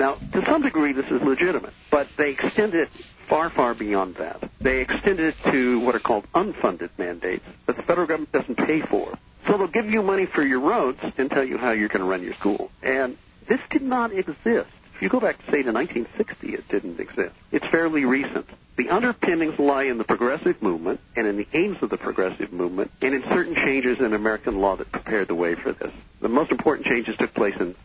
Now, to some degree, this is legitimate, but they extend it far, far beyond that. They extend it to what are called unfunded mandates that the federal government doesn't pay for. So they'll give you money for your roads and tell you how you're going to run your school. And this did not exist. If you go back, say, to 1960, it didn't exist. It's fairly recent. The underpinnings lie in the progressive movement and in the aims of the progressive movement and in certain changes in American law that prepared the way for this. The most important changes took place in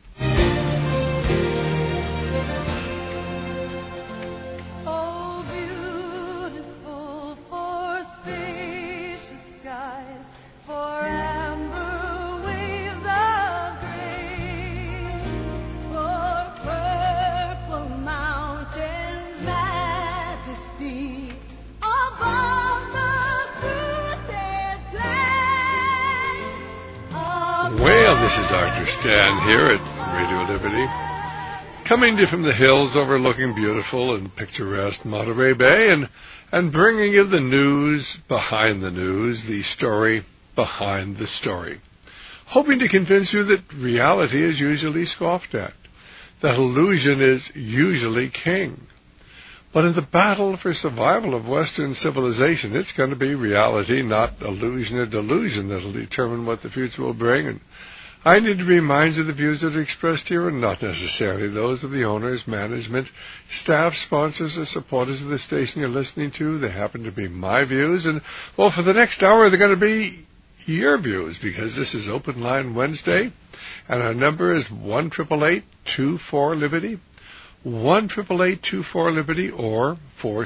Well, this is Dr. Stan here at Radio Liberty, coming to you from the hills overlooking beautiful and picturesque Monterey Bay and bringing you the news behind the news, the story behind the story, hoping to convince you that reality is usually scoffed at, that illusion is usually king. But in the battle for survival of Western civilization, it's going to be reality, not illusion or delusion, that will determine what the future will bring. And I need to remind you the views that are expressed here are not necessarily those of the owners, management, staff, sponsors, or supporters of the station you're listening to. They happen to be my views. And, well, for the next hour, they're going to be your views, because this is Open Line Wednesday, and our number is 1-888-24-LIBERTY. 1-888-24-LIBERTY or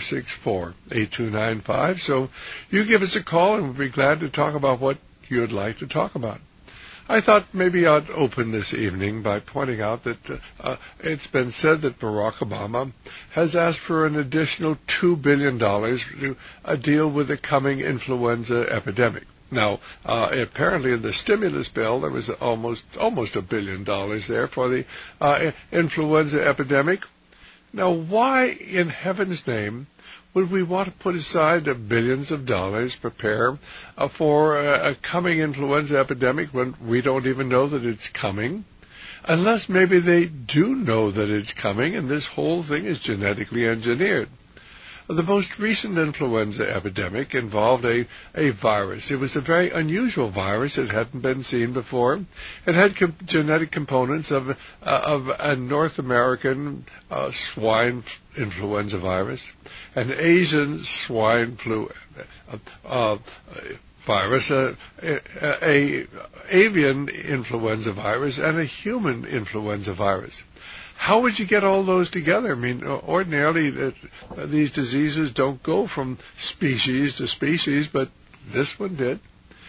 464-8295. So you give us a call and we'll be glad to talk about what you'd like to talk about. I thought maybe I'd open this evening by pointing out that it's been said that Barack Obama has asked for an additional $2 billion to deal with the coming influenza epidemic. Now, apparently in the stimulus bill, there was almost $1 billion there for the influenza epidemic. Now, why in heaven's name would we want to put aside billions of dollars, prepare for a coming influenza epidemic when we don't even know that it's coming? Unless maybe they do know that it's coming and this whole thing is genetically engineered. The most recent influenza epidemic involved a virus. It was a very unusual virus. It hadn't been seen before. It had genetic components of a North American swine influenza virus, an Asian swine flu virus, a avian influenza virus, and a human influenza virus. How would you get all those together? I mean, ordinarily, these diseases don't go from species to species, but this one did.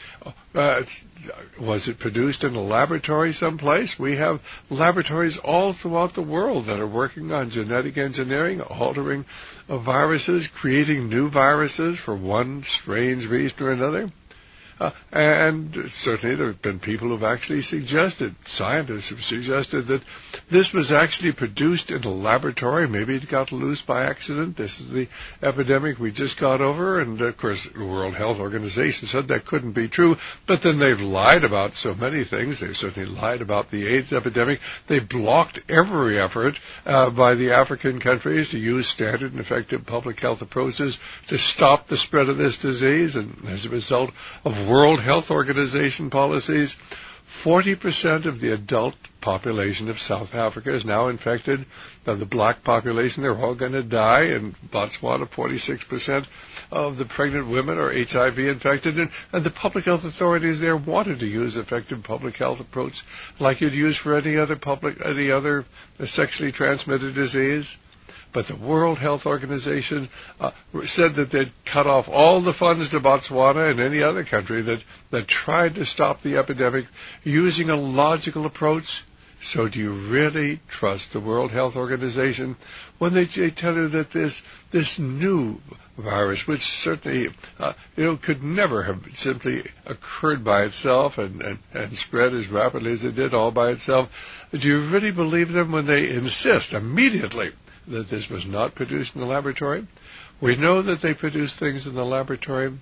Was it produced in a laboratory someplace? We have laboratories all throughout the world that are working on genetic engineering, altering viruses, creating new viruses for one strange reason or another. And certainly there have been people who have actually suggested, scientists have suggested that this was actually produced in a laboratory. Maybe it got loose by accident. This is the epidemic we just got over. And, of course, the World Health Organization said that couldn't be true. But then they've lied about so many things. They've certainly lied about the AIDS epidemic. They blocked every effort by the African countries to use standard and effective public health approaches to stop the spread of this disease. And as a result of World Health Organization policies, 40% of the adult population of South Africa is now infected. Now, the black population, they're all going to die. In Botswana, 46% of the pregnant women are HIV infected. And the public health authorities there wanted to use effective public health approach like you'd use for any other sexually transmitted disease. But the World Health Organization said that they'd cut off all the funds to Botswana and any other country that tried to stop the epidemic using a logical approach. So do you really trust the World Health Organization when they tell you that this new virus, which certainly could never have simply occurred by itself and spread as rapidly as it did all by itself, do you really believe them when they insist immediately that this was not produced in the laboratory? We know that they produce things in the laboratory.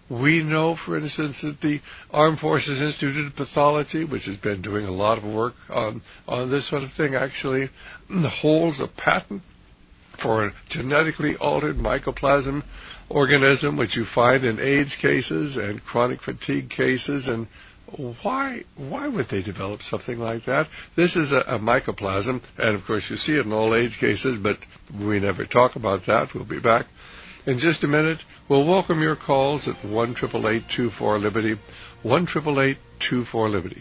We know, for instance, that the Armed Forces Institute of Pathology, which has been doing a lot of work on this sort of thing, actually holds a patent for a genetically altered mycoplasma organism, which you find in AIDS cases and chronic fatigue cases. And why would they develop something like that? This is a mycoplasm, and of course you see it in all AIDS cases, but we never talk about that. We'll be back in just a minute. We'll welcome your calls at 1-888-24-LIBERTY, 1-888-24-LIBERTY.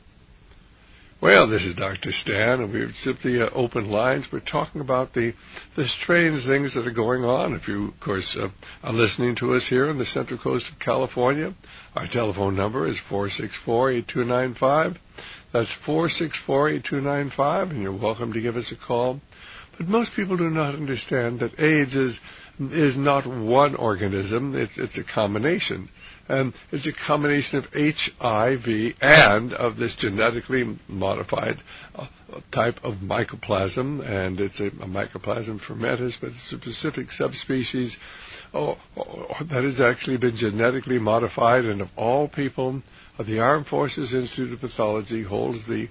Well, this is Dr. Stan, and we've simply open lines. We're talking about the strange things that are going on. If you, of course, are listening to us here on the Central Coast of California, our telephone number is 464-8295. That's 464-8295, and you're welcome to give us a call. But most people do not understand that AIDS is not one organism. It's a combination. And it's a combination of HIV and of this genetically modified type of mycoplasm, and it's a mycoplasma fermentis, but it's a specific subspecies that has actually been genetically modified. And of all people, the Armed Forces Institute of Pathology holds the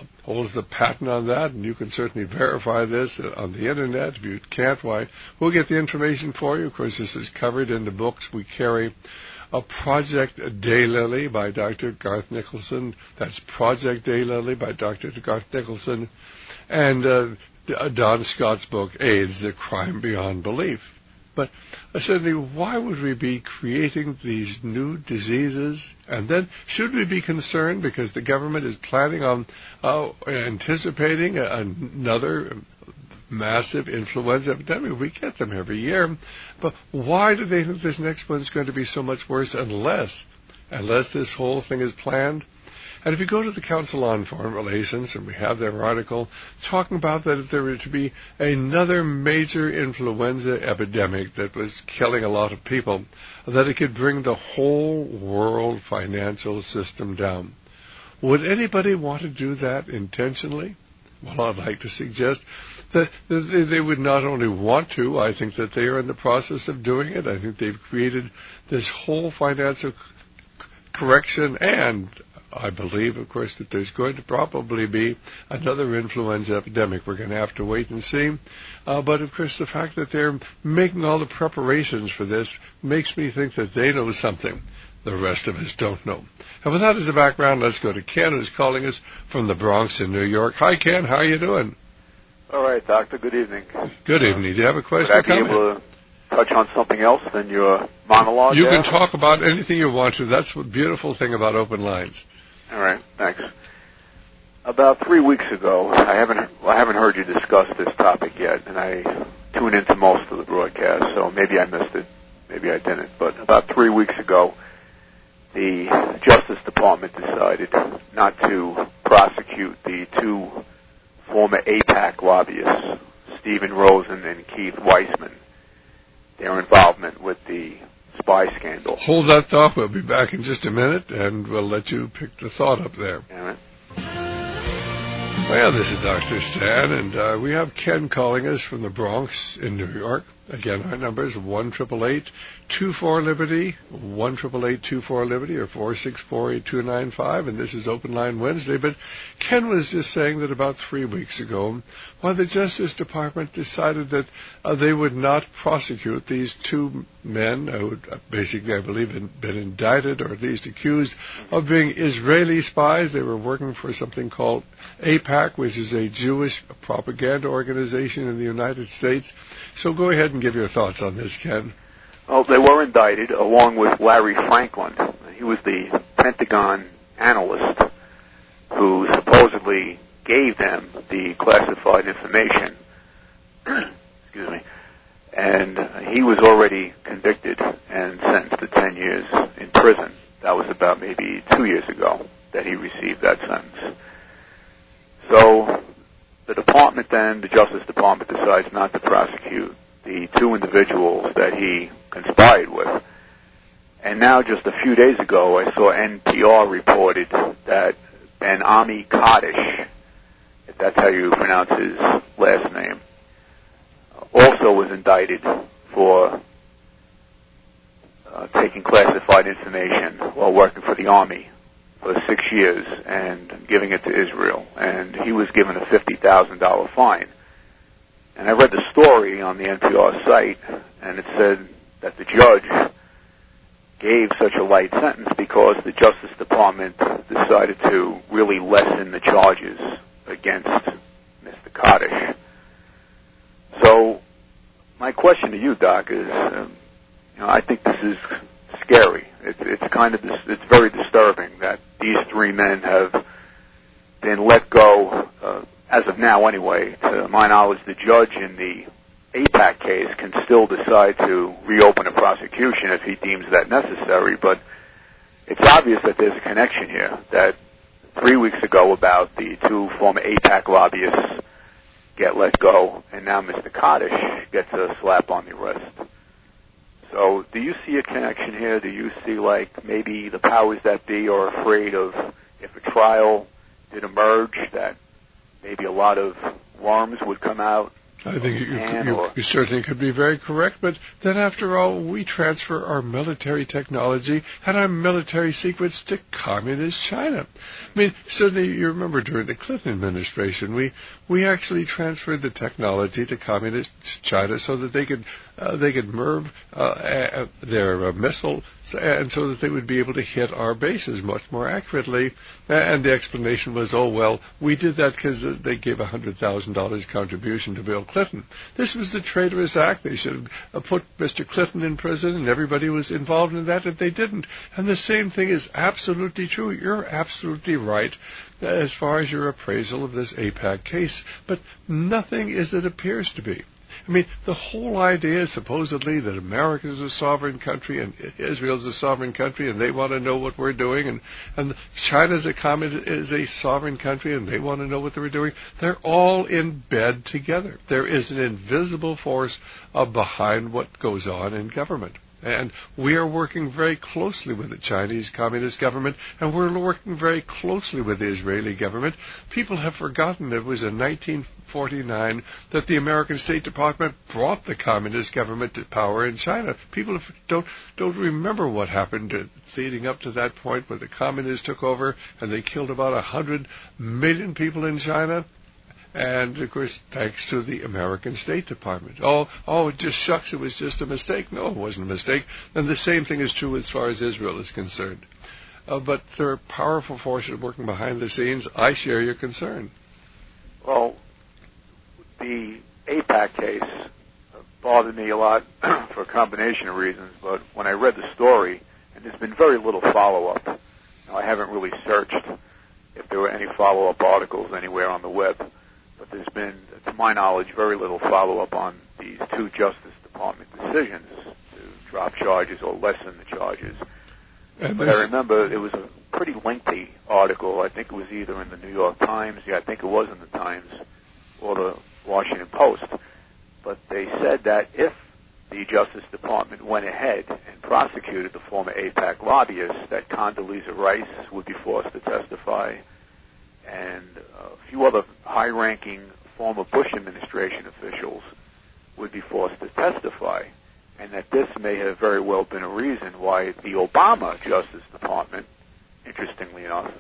patent on that, and you can certainly verify this on the Internet. If you can't, why, we'll get the information for you. Of course, this is covered in the books we carry. A Project Daylily by Dr. Garth Nicholson. That's Project Daylily by Dr. Garth Nicholson. And Don Scott's book, AIDS, The Crime Beyond Belief. But essentially, why would we be creating these new diseases? And then, should we be concerned because the government is planning on anticipating another massive influenza epidemic? We get them every year. But why do they think this next one's going to be so much worse unless this whole thing is planned? And if you go to the Council on Foreign Relations, and we have their article talking about that if there were to be another major influenza epidemic that was killing a lot of people, that it could bring the whole world financial system down. Would anybody want to do that intentionally? Well, I'd like to suggest that they would not only want to, I think that they are in the process of doing it. I think they've created this whole financial correction, and I believe, of course, that there's going to probably be another influenza epidemic. We're going to have to wait and see. But, of course, the fact that they're making all the preparations for this makes me think that they know something the rest of us don't know. And with that as a background, let's go to Ken, who's calling us from the Bronx in New York. Hi, Ken. How are you doing? All right, Doctor. Good evening. Good evening. Do you have a question? Would I be able to touch on something else than your monologue? You can talk about anything you want to. That's the beautiful thing about open lines. All right, thanks. About 3 weeks ago, I haven't heard you discuss this topic yet, and I tune into most of the broadcast, so maybe I missed it, maybe I didn't. But about 3 weeks ago, the Justice Department decided not to prosecute the two former AIPAC lobbyists, Stephen Rosen and Keith Weissman, their involvement with the spy scandal. Hold that thought. We'll be back in just a minute, and we'll let you pick the thought up there. All right. Well, this is Dr. Stan, and we have Ken calling us from the Bronx in New York. Again, our number is 1-888-24-LIBERTY, 1-888-24-LIBERTY, or 464-8295, and this is Open Line Wednesday. But Ken was just saying that about 3 weeks ago, while the Justice Department decided that they would not prosecute these two men who had basically, I believe, been indicted or at least accused of being Israeli spies. They were working for something called AIPAC, which is a Jewish propaganda organization in the United States. So go ahead and give your thoughts on this, Ken. Well, they were indicted along with Larry Franklin. He was the Pentagon analyst who supposedly gave them the classified information. Excuse me. And he was already convicted and sentenced to 10 years in prison. That was about maybe 2 years ago that he received that sentence. So the Justice Department decides not to prosecute the two individuals that he conspired with. And now just a few days ago, I saw NPR reported that Ben-Ami Kaddish, if that's how you pronounce his last name, also was indicted for taking classified information while working for the Army for 6 years and giving it to Israel. And he was given a $50,000 fine. And I read the story on the NPR site, and it said that the judge gave such a light sentence because the Justice Department decided to really lessen the charges against Mr. Kaddish. So my question to you, Doc, is, I think this is scary. It's very disturbing that these three men have been let go, as of now anyway. To my knowledge, the judge in the AIPAC case can still decide to reopen a prosecution if he deems that necessary, but it's obvious that there's a connection here, that 3 weeks ago about the two former AIPAC lobbyists get let go, and now Mr. Kaddish gets a slap on the wrist. So do you see a connection here? Do you see, maybe the powers that be are afraid of, if a trial did emerge, that maybe a lot of worms would come out? I think you certainly could be very correct, but then after all, we transfer our military technology and our military secrets to communist China. I mean, certainly you remember during the Clinton administration, we actually transferred the technology to communist China so that they could MIRV their missiles, and so that they would be able to hit our bases much more accurately. And the explanation was, we did that because they gave $100,000 contribution to Bill Clinton. This was the traitorous act. They should have put Mr. Clinton in prison, and everybody was involved in that, and they didn't. And the same thing is absolutely true. You're absolutely right as far as your appraisal of this AIPAC case, but nothing is as it appears to be. I mean, the whole idea is supposedly that America is a sovereign country and Israel is a sovereign country, and they want to know what we're doing, and China is a sovereign country and they want to know what we're doing. They're all in bed together. There is an invisible force behind what goes on in government. And we are working very closely with the Chinese Communist government, and we're working very closely with the Israeli government. People have forgotten it was in 1949 that the American State Department brought the Communist government to power in China. People don't remember what happened leading up to that point where the Communists took over and they killed about 100 million people in China. And, of course, thanks to the American State Department. It just shucks, it was just a mistake. No, it wasn't a mistake. And the same thing is true as far as Israel is concerned. But there are powerful forces working behind the scenes. I share your concern. Well, the AIPAC case bothered me a lot for a combination of reasons, but when I read the story, and there's been very little follow-up. I haven't really searched if there were any follow-up articles anywhere on the web. But there's been, to my knowledge, very little follow-up on these two Justice Department decisions to drop charges or lessen the charges. But I remember it was a pretty lengthy article. I think it was either in the New York Times, I think it was in the Times, or the Washington Post. But they said that if the Justice Department went ahead and prosecuted the former AIPAC lobbyists, that Condoleezza Rice would be forced to testify, and a few other high-ranking former Bush administration officials would be forced to testify, and that this may have very well been a reason why the Obama Justice Department, interestingly enough,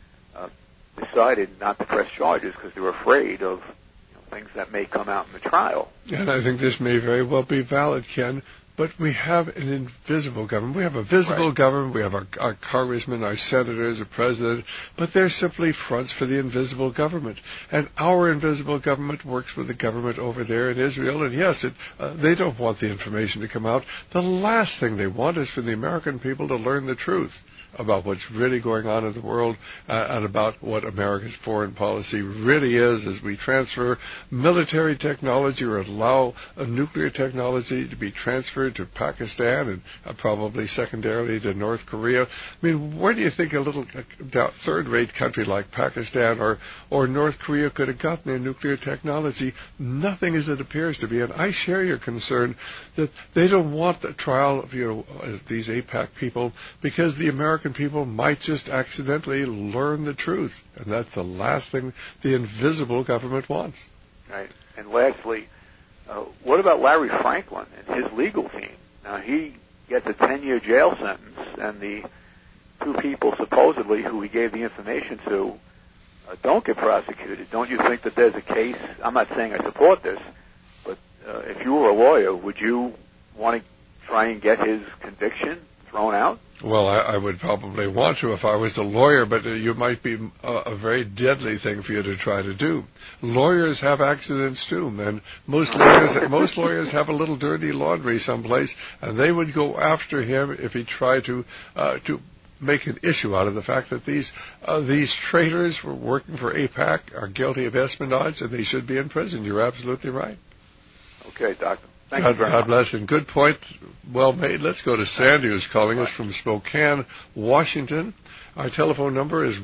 decided not to press charges because they were afraid of things that may come out in the trial. And I think this may very well be valid, Ken. But we have an invisible government. We have a visible government. We have our congressmen, our senators, our president. But they're simply fronts for the invisible government. And our invisible government works with the government over there in Israel. And yes, they don't want the information to come out. The last thing they want is for the American people to learn the truth about what's really going on in the world and about what America's foreign policy really is as we transfer military technology or allow nuclear technology to be transferred to Pakistan and probably secondarily to North Korea. I mean, where do you think a little third-rate country like Pakistan or North Korea could have gotten their nuclear technology? Nothing as it appears to be. And I share your concern that they don't want the trial of these AIPAC people because the American people might just accidentally learn the truth. And that's the last thing the invisible government wants. Right. And lastly, what about Larry Franklin and his legal team? Now, he gets a 10-year jail sentence, and the two people supposedly who he gave the information to don't get prosecuted, don't you think that there's a case? I'm not saying I support this, but if you were a lawyer, would you want to try and get his conviction thrown out? Well, I would probably want to if I was a lawyer, but you might be a very deadly thing for you to try to do. Lawyers have accidents too, and most lawyers have a little dirty laundry someplace, and they would go after him if he tried to make an issue out of the fact that these traitors were working for AIPAC are guilty of espionage, and they should be in prison. You're absolutely right. Okay, Doctor. Thank you very much. God bless, and good point, well made. Let's go to Sandy, who's calling us from Spokane, Washington. Our telephone number is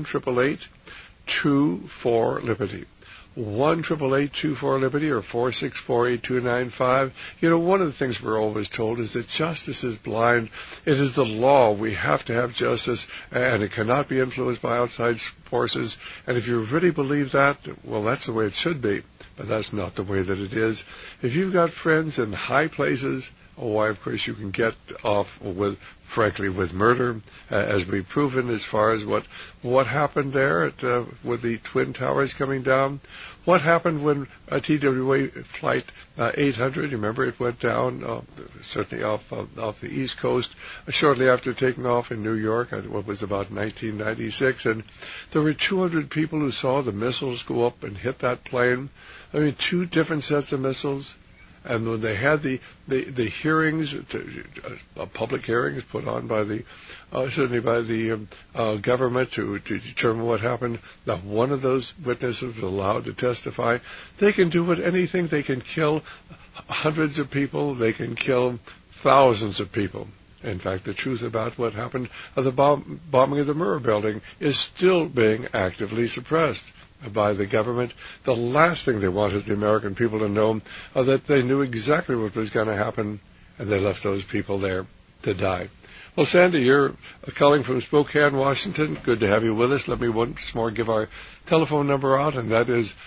1-888-24-LIBERTY. 1-888-24-LIBERTY or 464-8295. You know, one of the things we're always told is that justice is blind. It is the law. We have to have justice, and it cannot be influenced by outside forces. And if you really believe that, well, that's the way it should be. But that's not the way that it is. If you've got friends in high places, why, of course, you can get off with, frankly, with murder, as we've proven as far as what happened there with the Twin Towers coming down. What happened when TWA Flight 800, you remember, it went down, certainly off the East Coast, shortly after taking off in New York, what was about 1996, and there were 200 people who saw the missiles go up and hit that plane. I mean, two different sets of missiles. And when they had the hearings, public hearings put on by certainly by the government to determine what happened, not one of those witnesses was allowed to testify. They can do anything. They can kill hundreds of people. They can kill thousands of people. In fact, the truth about what happened at the bombing of the Murrah building is still being actively suppressed by the government. The last thing they want is the American people to know that they knew exactly what was going to happen, and they left those people there to die. Well, Sandy, you're calling from Spokane, Washington. Good to have you with us. Let me once more give our telephone number out, and that is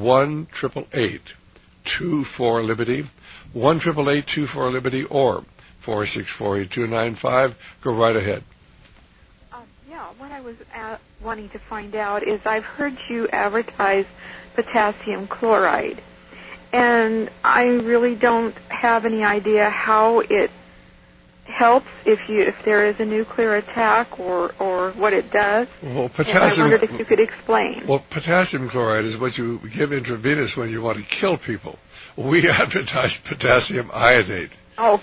1-888-24-LIBERTY, 1-888-24-LIBERTY, or 464-8295. Go right ahead. What I was wanting to find out is I've heard you advertise potassium chloride, and I really don't have any idea how it helps if there is a nuclear attack or what it does. Well, potassium. And I wondered if you could explain. Well, potassium chloride is what you give intravenous when you want to kill people. We advertise potassium iodate. Oh,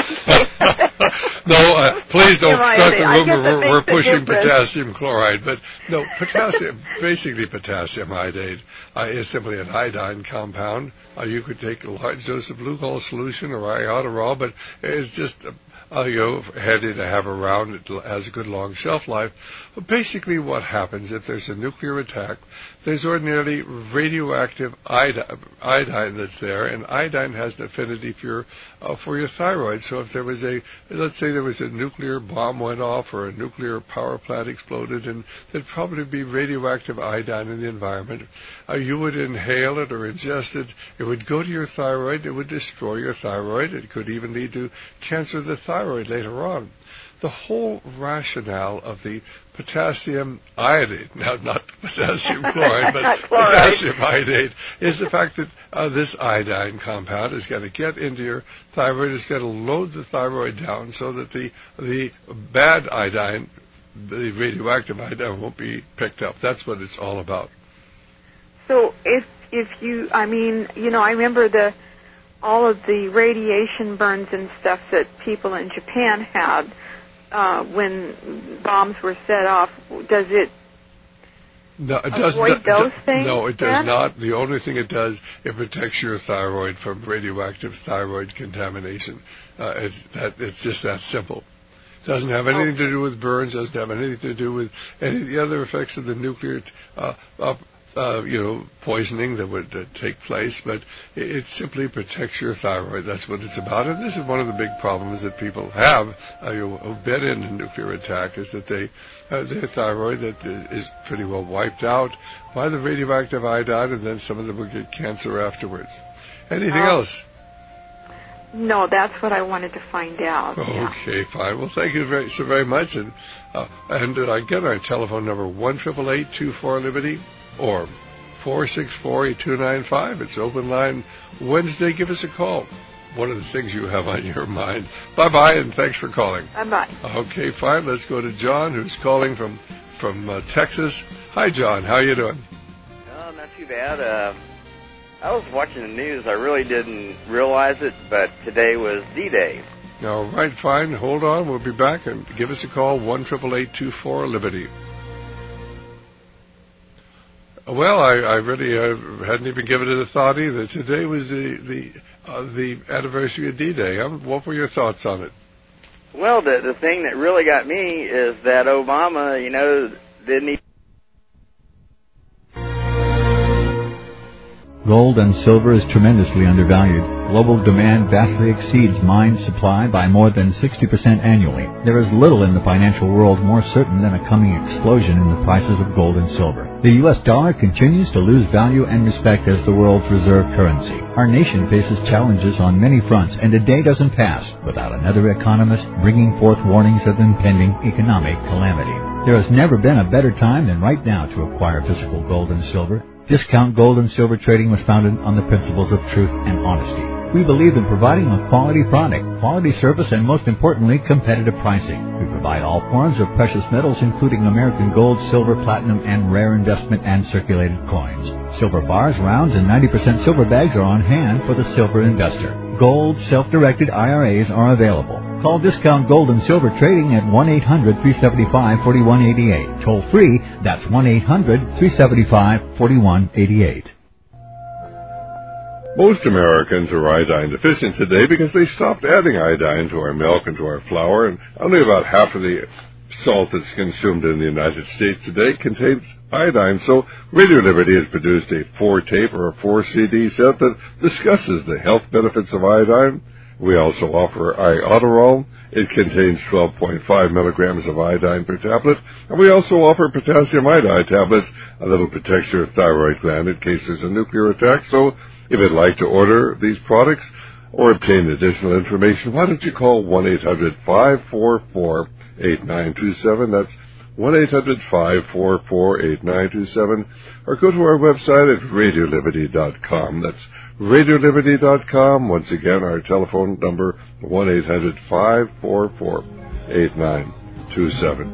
no, please don't start the rumor we're pushing difference. Potassium chloride. But no, potassium, basically potassium iodate is simply an iodine compound. You could take a large dose of glucose solution or iodoral, but it's just handy to have around. It has a good long shelf life. But basically what happens if there's a nuclear attack, there's ordinarily radioactive iodine that's there, and iodine has an affinity for your thyroid. So if there was let's say there was a nuclear bomb went off or a nuclear power plant exploded, and there'd probably be radioactive iodine in the environment. You would inhale it or ingest it. It would go to your thyroid. It would destroy your thyroid. It could even lead to cancer of the thyroid later on. The whole rationale of the potassium iodate, now not potassium chloride, but potassium iodate, is the fact that this iodine compound is going to get into your thyroid, is going to load the thyroid down so that the bad iodine, the radioactive iodine, won't be picked up. That's what it's all about. So I remember all of the radiation burns and stuff that people in Japan had when bombs were set off. Does it avoid those things? No, it does not. The only thing it does, it protects your thyroid from radioactive thyroid contamination. It's just that simple. It doesn't have anything to do with burns. Doesn't have anything to do with any of the other effects of the nuclear poisoning that would take place, but it simply protects your thyroid. That's what it's about. And this is one of the big problems that people have who've been in a nuclear attack, is that their thyroid that is pretty well wiped out by the radioactive iodine, and then some of them will get cancer afterwards. Anything else? No, that's what I wanted to find out. Okay, fine. Well, thank you so very much. And again, our telephone number, 1-888-24-LIBERTY or 464-8295. It's open line Wednesday. Give us a call. What are the things you have on your mind? Bye-bye, and thanks for calling. Bye-bye. Okay, fine. Let's go to John, who's calling from Texas. Hi, John. How are you doing? Not too bad. I was watching the news. I really didn't realize it, but today was D-Day. All right, fine. Hold on. We'll be back, and give us a call, 1-888-24-LIBERTY. Well, I really hadn't even given it a thought either. Today was the anniversary of D-Day. What were your thoughts on it? Well, the thing that really got me is that Obama, didn't even... Gold and silver is tremendously undervalued. Global demand vastly exceeds mine supply by more than 60% annually. There is little in the financial world more certain than a coming explosion in the prices of gold and silver. The U.S. dollar continues to lose value and respect as the world's reserve currency. Our nation faces challenges on many fronts, and a day doesn't pass without another economist bringing forth warnings of impending economic calamity. There has never been a better time than right now to acquire physical gold and silver. Discount Gold and Silver Trading was founded on the principles of truth and honesty. We believe in providing a quality product, quality service, and most importantly, competitive pricing. We provide all forms of precious metals, including American gold, silver, platinum, and rare investment and circulated coins. Silver bars, rounds, and 90% silver bags are on hand for the silver investor. Gold self-directed IRAs are available. Call Discount Gold and Silver Trading at 1-800-375-4188. Toll free, that's 1-800-375-4188. Most Americans are iodine deficient today because they stopped adding iodine to our milk and to our flour, and only about half of the salt that's consumed in the United States today contains iodine. So Radio Liberty has produced a 4-tape or a 4-CD set that discusses the health benefits of iodine. We also offer Iodoral. It contains 12.5 milligrams of iodine per tablet. And we also offer potassium iodide tablets, a little protects your thyroid gland in case there's a nuclear attack. So if you'd like to order these products or obtain additional information, why don't you call 1-800-544-8927. That's 1-800-544-8927. Or go to our website at RadioLiberty.com. That's RadioLiberty.com. Once again, our telephone number, 1-800-544-8927.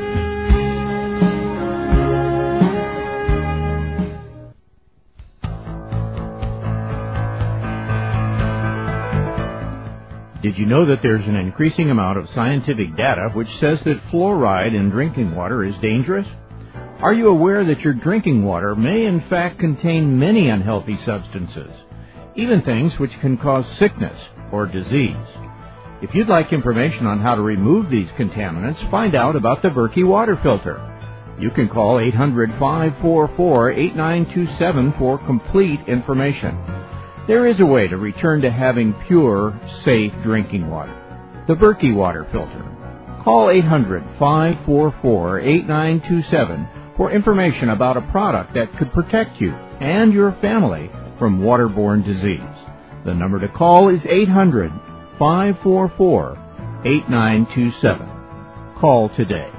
Did you know that there's an increasing amount of scientific data which says that fluoride in drinking water is dangerous? Are you aware that your drinking water may in fact contain many unhealthy substances, even things which can cause sickness or disease? If you'd like information on how to remove these contaminants, find out about the Berkey water filter. You can call 800-544-8927 for complete information. There is a way to return to having pure, safe drinking water. The Berkey water filter. Call 800-544-8927 for information about a product that could protect you and your family from waterborne disease. The number to call is 800-544-8927. Call today.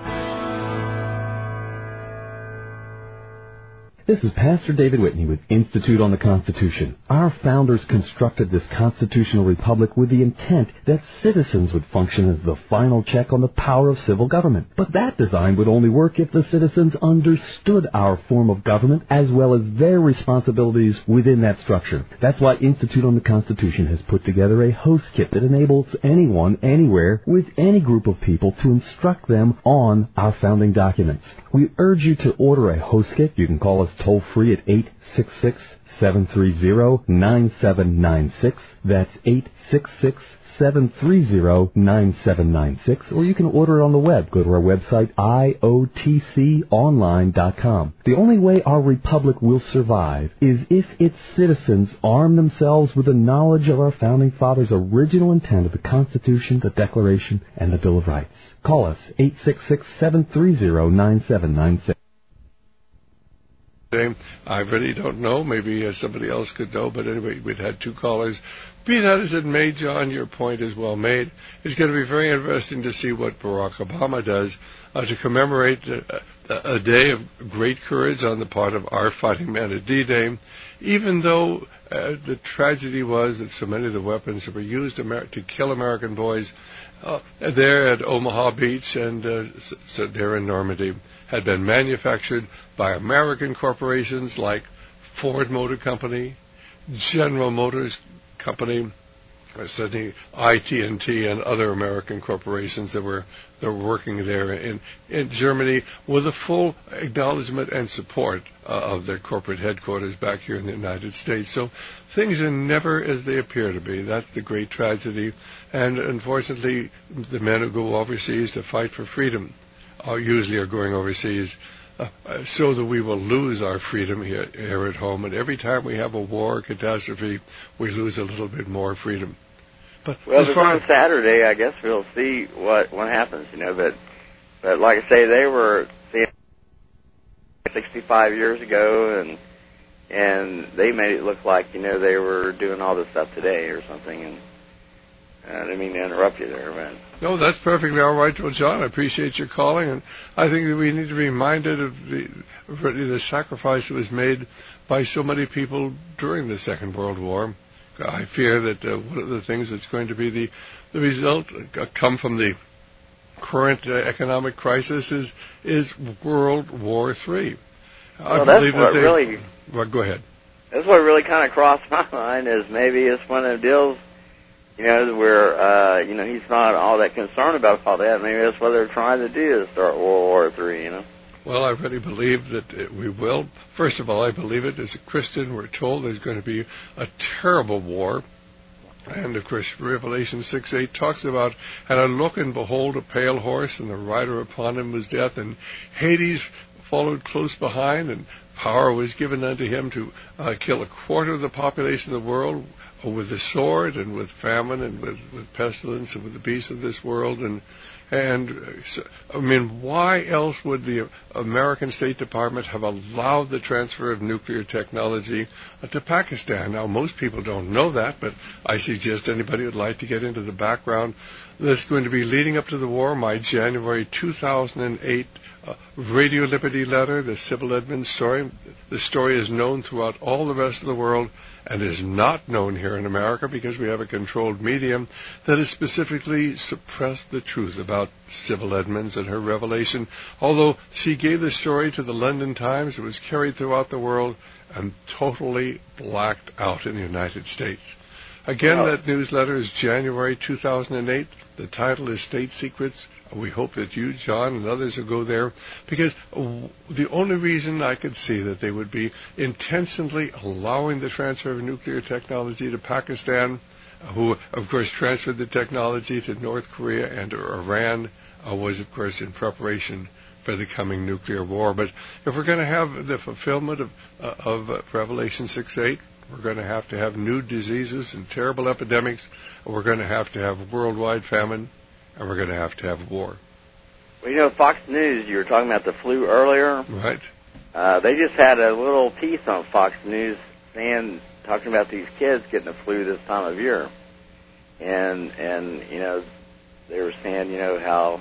This is Pastor David Whitney with Institute on the Constitution. Our founders constructed this constitutional republic with the intent that citizens would function as the final check on the power of civil government. But that design would only work if the citizens understood our form of government as well as their responsibilities within that structure. That's why Institute on the Constitution has put together a host kit that enables anyone, anywhere, with any group of people to instruct them on our founding documents. We urge you to order a host kit. You can call us toll-free at 866-730-9796. That's 866-730-9796. Or you can order it on the web. Go to our website, iotconline.com. The only way our republic will survive is if its citizens arm themselves with the knowledge of our founding fathers' original intent of the Constitution, the Declaration, and the Bill of Rights. Call us, 866-730-9796. I really don't know. Maybe somebody else could know. But anyway, we'd had 2 callers. Be that as it may, John, your point is well made. It's going to be very interesting to see what Barack Obama does to commemorate a day of great courage on the part of our fighting men at D-Day, even though the tragedy was that so many of the weapons that were used to kill American boys there at Omaha Beach and there in Normandy had been manufactured by American corporations like Ford Motor Company, General Motors Company, certainly IT&T and other American corporations that were working there in Germany with a full acknowledgement and support of their corporate headquarters back here in the United States. So things are never as they appear to be. That's the great tragedy. And unfortunately, the men who go overseas to fight for freedom usually are going overseas so that we will lose our freedom here at home. And every time we have a war or catastrophe, we lose a little bit more freedom. But on Saturday, I guess we'll see what happens, But like I say, they were 65 years ago, and they made it look like, they were doing all this stuff today or something. And I didn't mean to interrupt you there, man. No, that's perfectly all right. Well, John, I appreciate your calling, and I think that we need to be reminded of the sacrifice that was made by so many people during the Second World War. I fear that one of the things that's going to be the result come from the current economic crisis is World War III. Well, that's what really... Well, go ahead. That's what really kind of crossed my mind is maybe it's one of the deals, where, he's not all that concerned about all that. Maybe that's what they're trying to do is start World War III, Well, I really believe that we will. First of all, I believe it. As a Christian, we're told there's going to be a terrible war. And, of course, Revelation 6:8 talks about, and I look and behold a pale horse, and the rider upon him was death, and Hades followed close behind, and power was given unto him to kill 1/4 of the population of the world with the sword and with famine and with pestilence and with the beasts of this world. Why else would the American State Department have allowed the transfer of nuclear technology to Pakistan? Now, most people don't know that, but I suggest anybody who'd like to get into the background that's going to be leading up to the war, my January 2008 Radio Liberty letter, the Sybil Edmonds story. The story is known throughout all the rest of the world and is not known here in America because we have a controlled medium that has specifically suppressed the truth about Sybil Edmonds and her revelation. Although she gave the story to the London Times, it was carried throughout the world and totally blacked out in the United States. Again, that newsletter is January 2008. The title is State Secrets. We hope that you, John, and others will go there, because the only reason I could see that they would be intentionally allowing the transfer of nuclear technology to Pakistan, who, of course, transferred the technology to North Korea and to Iran, was, of course, in preparation for the coming nuclear war. But if we're going to have the fulfillment of Revelation 6:8, we're going to have new diseases and terrible epidemics. We're going to have worldwide famine. And we're going to have war. Well, Fox News, you were talking about the flu earlier. Right. They just had a little piece on Fox News talking about these kids getting the flu this time of year. And they were saying, how,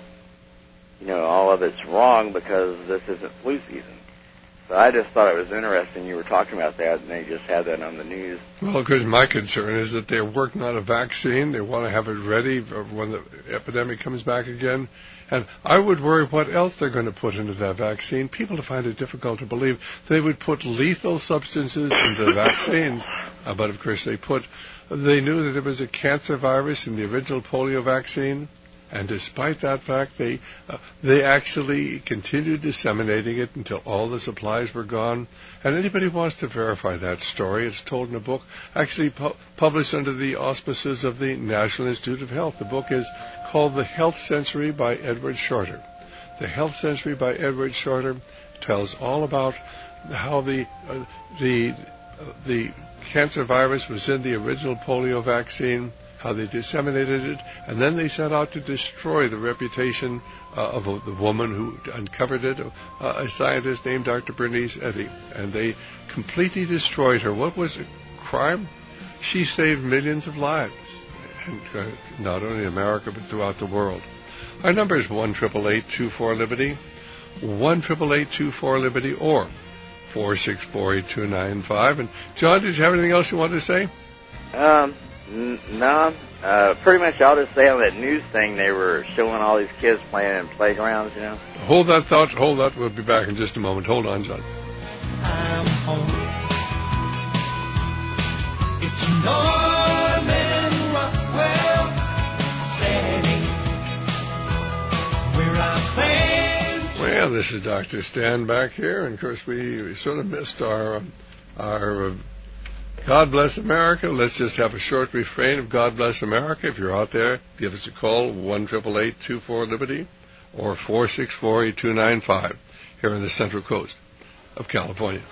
all of it's wrong because this isn't flu season. So I just thought it was interesting you were talking about that, and they just had that on the news. Well, because my concern is that they're working on a vaccine. They want to have it ready when the epidemic comes back again. And I would worry what else they're going to put into that vaccine. People find it difficult to believe they would put lethal substances into the vaccines. But, of course, they knew that there was a cancer virus in the original polio vaccine. And despite that fact, they actually continued disseminating it until all the supplies were gone. And anybody who wants to verify that story, it's told in a book actually published under the auspices of the National Institute of Health. The book is called The Health Century by Edward Shorter. The Health Century by Edward Shorter tells all about how the cancer virus was in the original polio vaccine, how they disseminated it, and then they set out to destroy the reputation of the woman who uncovered it, a scientist named Dr. Bernice Eddy, and they completely destroyed her. What was the crime? She saved millions of lives, and not only in America but throughout the world. Our number is 1-888-24-LIBERTY, 1-888-24-LIBERTY, or 464-8295. And John, did you have anything else you wanted to say? No. Pretty much I'll just say on that news thing they were showing all these kids playing in playgrounds, you know. Hold that thought. Hold that. We'll be back in just a moment. Hold on, John. I'm home. It's Norman Rockwell City, where I play. Well, this is Dr. Stan back here, and of course we sort of missed our God Bless America. Let's just have a short refrain of God Bless America. If you're out there, give us a call, 1-888-24-LIBERTY or 464-8295 here on the Central Coast of California.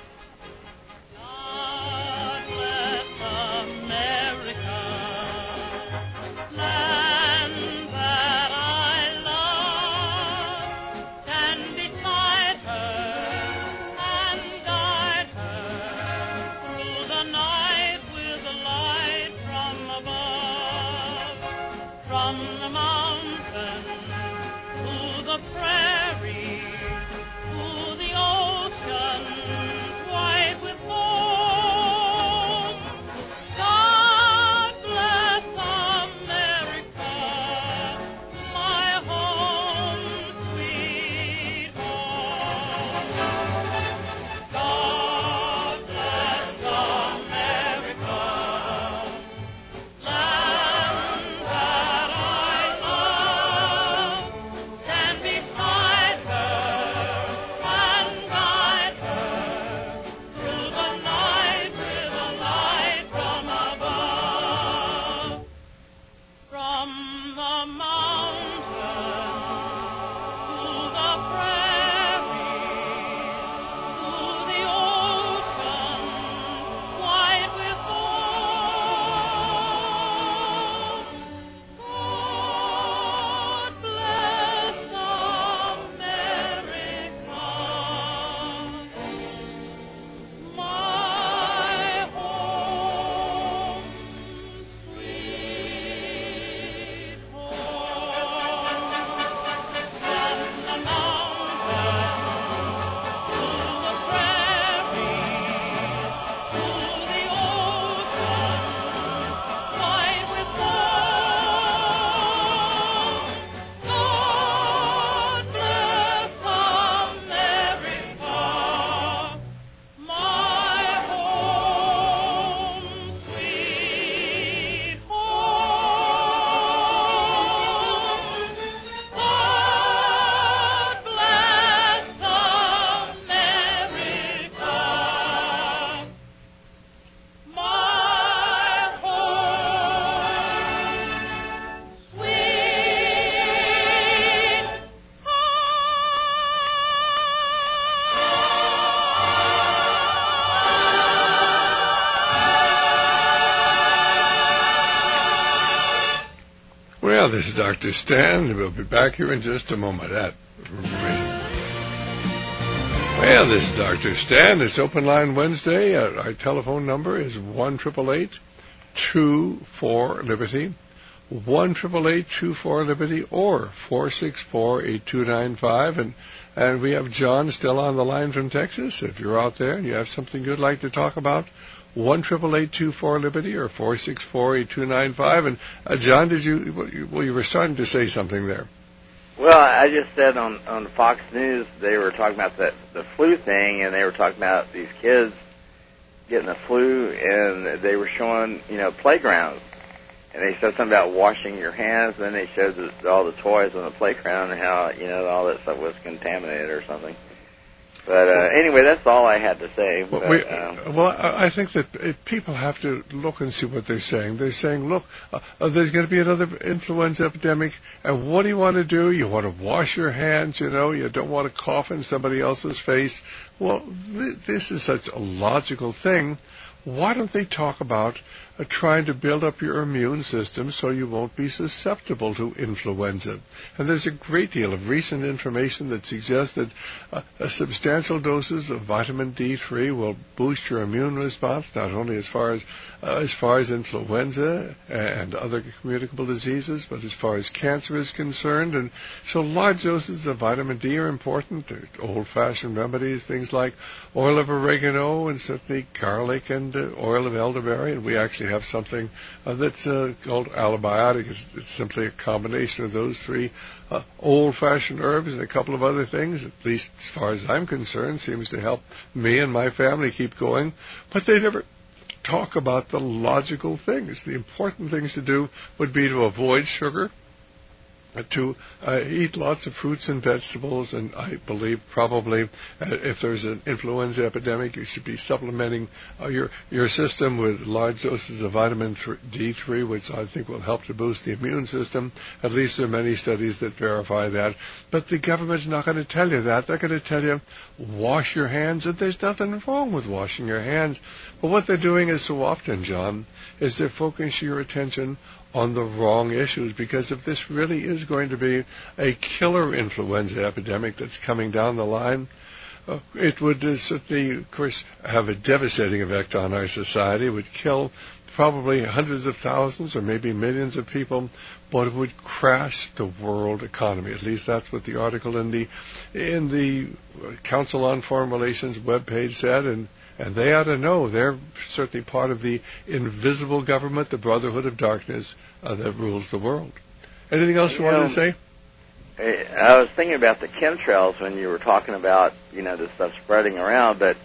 Well, this is Dr. Stan. We'll be back here in just a moment. Well, this is Dr. Stan. It's Open Line Wednesday. Our telephone number is 1-888-24-LIBERTY, 1-888-24-LIBERTY, or 464-8295. And we have John still on the line from Texas. If you're out there and you have something you'd like to talk about, 1-888-24-LIBERTY or 464-8295. And John, you were starting to say something there. Well, I just said on Fox News they were talking about the flu thing, and they were talking about these kids getting the flu, and they were showing playgrounds, and they said something about washing your hands. And then they showed all the toys on the playground and how all that stuff was contaminated or something. But anyway, that's all I had to say. I think that people have to look and see what they're saying. They're saying, look, there's going to be another influenza epidemic, and what do you want to do? You want to wash your hands, you don't want to cough in somebody else's face. Well, this is such a logical thing. why don't they talk about trying to build up your immune system so you won't be susceptible to influenza? And there's a great deal of recent information that suggests that substantial doses of vitamin D3 will boost your immune response, not only as far as influenza and other communicable diseases, but as far as cancer is concerned. And so large doses of vitamin D are important. There are old-fashioned remedies, things like oil of oregano and certainly garlic and oil of elderberry, and we actually have something that's called Allibiotic. It's simply a combination of those three old-fashioned herbs and a couple of other things, at least as far as I'm concerned, seems to help me and my family keep going. But they never talk about the logical things. The important things to do would be to avoid sugar, to eat lots of fruits and vegetables, and I believe probably if there's an influenza epidemic, you should be supplementing your system with large doses of vitamin D3, which I think will help to boost the immune system. At least there are many studies that verify that. But the government's not going to tell you that. They're going to tell you, wash your hands, and there's nothing wrong with washing your hands. But what they're doing is so often, John, is they're focusing your attention on the wrong issues, because if this really is going to be a killer influenza epidemic that's coming down the line, it would certainly, of course, have a devastating effect on our society. It would kill probably hundreds of thousands or maybe millions of people, but it would crash the world economy. At least that's what the article in the Council on Foreign Relations webpage said, and they ought to know. They're certainly part of the invisible government, the Brotherhood of Darkness that rules the world. Anything else you wanted to say? I was thinking about the chemtrails when you were talking about, this stuff spreading around, but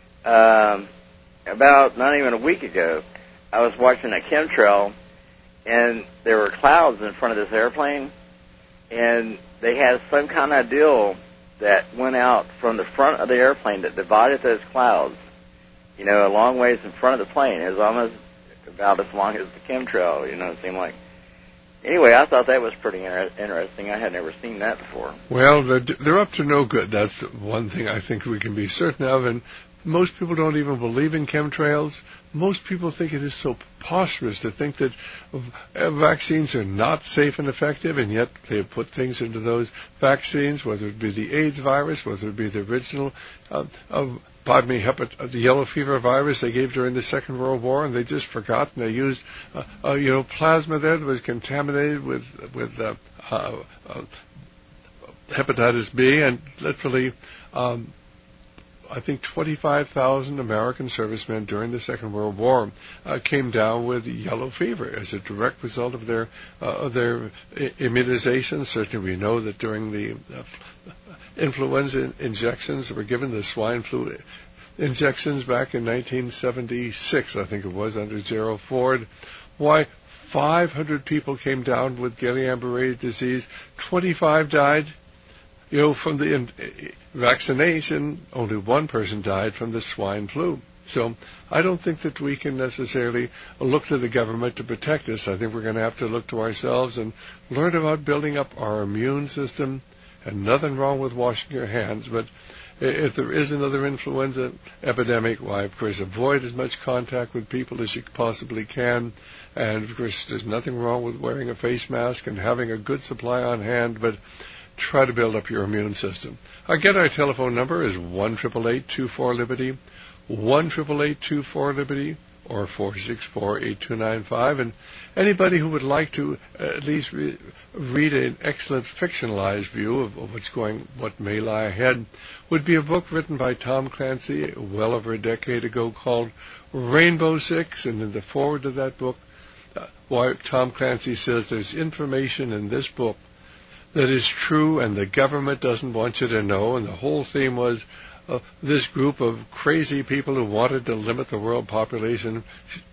about not even a week ago, I was watching a chemtrail, and there were clouds in front of this airplane, and they had some kind of deal that went out from the front of the airplane that divided those clouds, a long ways in front of the plane. It was almost about as long as the chemtrail, it seemed like. Anyway, I thought that was pretty interesting. I had never seen that before. Well, they're up to no good. That's one thing I think we can be certain of, and most people don't even believe in chemtrails. Most people think it is so preposterous to think that vaccines are not safe and effective, and yet they have put things into those vaccines, whether it be the AIDS virus, whether it be the original the yellow fever virus they gave during the Second World War, and they just forgot, and they used plasma there that was contaminated with hepatitis B, and literally I think 25,000 American servicemen during the Second World War came down with yellow fever as a direct result of their immunization. Certainly we know that during the influenza injections that were given, the swine flu injections back in 1976, I think it was, under Gerald Ford, why 500 people came down with Guillain-Barré disease, 25 died. From the vaccination, only one person died from the swine flu. So I don't think that we can necessarily look to the government to protect us. I think we're going to have to look to ourselves and learn about building up our immune system. And nothing wrong with washing your hands, but if there is another influenza epidemic, why, of course, avoid as much contact with people as you possibly can. And, of course, there's nothing wrong with wearing a face mask and having a good supply on hand, but try to build up your immune system. Again, our telephone number is 1-888-24-LIBERTY, 1-888-24-LIBERTY, or 464-8295. And anybody who would like to at least read an excellent fictionalized view of what may lie ahead would be a book written by Tom Clancy well over a decade ago called Rainbow Six. And in the foreword to that book, Tom Clancy says there's information in this book that is true and the government doesn't want you to know. And the whole theme was this group of crazy people who wanted to limit the world population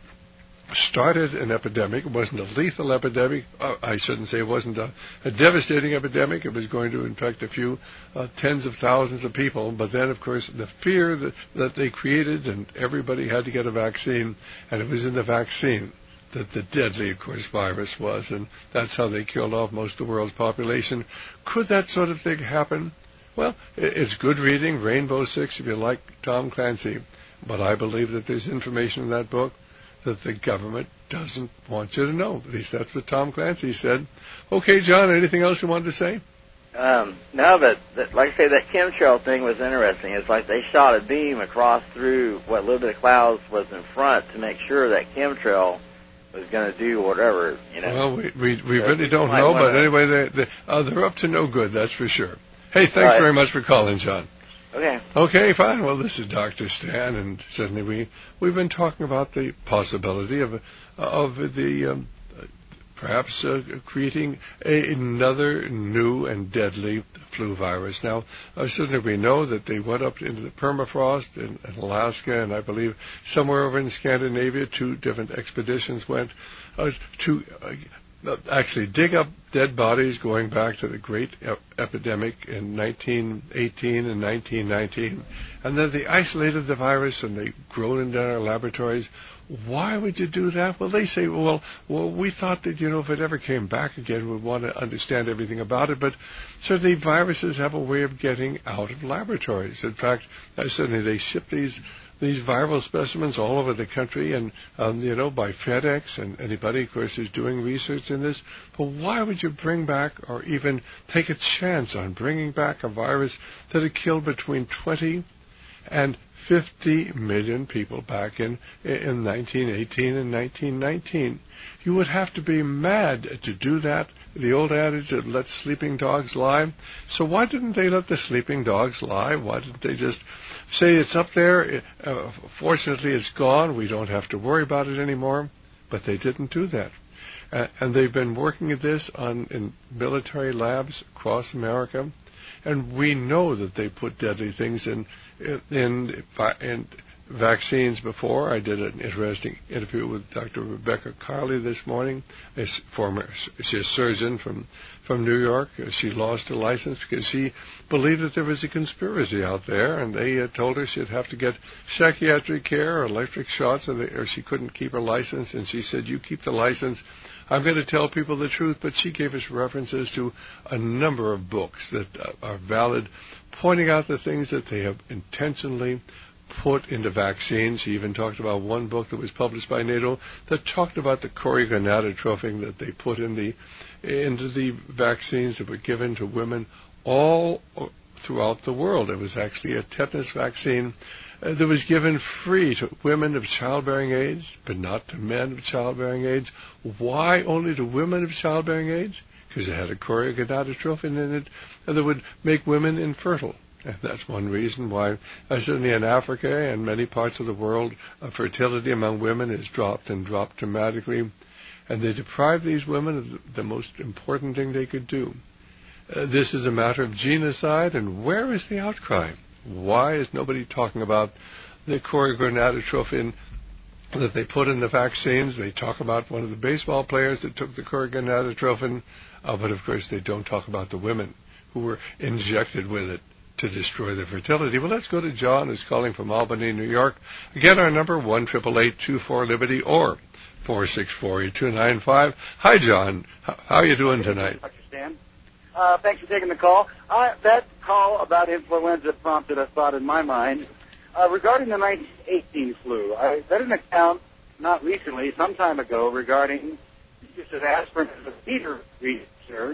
started an epidemic. It wasn't a lethal epidemic. I shouldn't say it wasn't a devastating epidemic. It was going to infect a few tens of thousands of people. But then, of course, the fear that they created, and everybody had to get a vaccine, and it was in the vaccine that the deadly, of course, virus was, and that's how they killed off most of the world's population. Could that sort of thing happen? Well, it's good reading, Rainbow Six, if you like Tom Clancy. but I believe that there's information in that book that the government doesn't want you to know. At least that's what Tom Clancy said. Okay, John, anything else you wanted to say? No, but like I say, that chemtrail thing was interesting. It's like they shot a beam across through what little bit of clouds was in front to make sure that chemtrail was going to do whatever, you know. Well, we really don't know, but anyway, they're up to no good, that's for sure. Hey, thanks very much for calling, John. Okay. Okay, fine. Well, this is Dr. Stan, and certainly we've been talking about the possibility of the perhaps creating another new and deadly flu virus. Now, certainly we know that they went up into the permafrost in Alaska, and I believe somewhere over in Scandinavia, 2 different expeditions went to actually dig up dead bodies going back to the great epidemic in 1918 and 1919. And then they isolated the virus and they grown it in our laboratories. Why would you do that? Well, they say, well, we thought that, if it ever came back again, we'd want to understand everything about it. But certainly viruses have a way of getting out of laboratories. In fact, certainly they ship these viral specimens all over the country and, by FedEx and anybody, of course, who's doing research in this. But why would you bring back or even take a chance on bringing back a virus that had killed between 20 and 50 million people back in 1918 and 1919? You would have to be mad to do that. The old adage of let sleeping dogs lie. So why didn't they let the sleeping dogs lie? Why didn't they just say it's up there? Fortunately, it's gone. We don't have to worry about it anymore. But they didn't do that. And they've been working at this in military labs across America. And we know that they put deadly things in vaccines before. I did an interesting interview with Dr. Rebecca Carley this morning. She's a surgeon from New York. She lost her license because she believed that there was a conspiracy out there, and they told her she'd have to get psychiatric care or electric shots, or she couldn't keep her license. And she said, "You keep the license. I'm going to tell people the truth." But she gave us references to a number of books that are valid, pointing out the things that they have intentionally put into vaccines. He even talked about one book that was published by NATO that talked about the choriogonadotrophin that they put into the vaccines that were given to women all throughout the world. It was actually a tetanus vaccine that was given free to women of childbearing age, but not to men of childbearing age. Why only to women of childbearing age? Because it had a choriogonadotrophin in it that would make women infertile. And that's one reason why, certainly in Africa and many parts of the world, fertility among women has dropped dramatically. And they deprive these women of the most important thing they could do. This is a matter of genocide, and where is the outcry? Why is nobody talking about the choriogonadotrophin that they put in the vaccines? They talk about one of the baseball players that took the choriogonadotrophin, but of course they don't talk about the women who were injected with it to destroy their fertility. Well, let's go to John, who's calling from Albany, New York. Again, our number, 1-888-24-LIBERTY or 464-8295. Hi, John. How are you doing tonight? Dr. Stan. Thanks for taking the call. That call about influenza prompted a thought in my mind. Regarding the 1918 flu, I read an account not recently, some time ago, regarding use of aspirin as a fever research.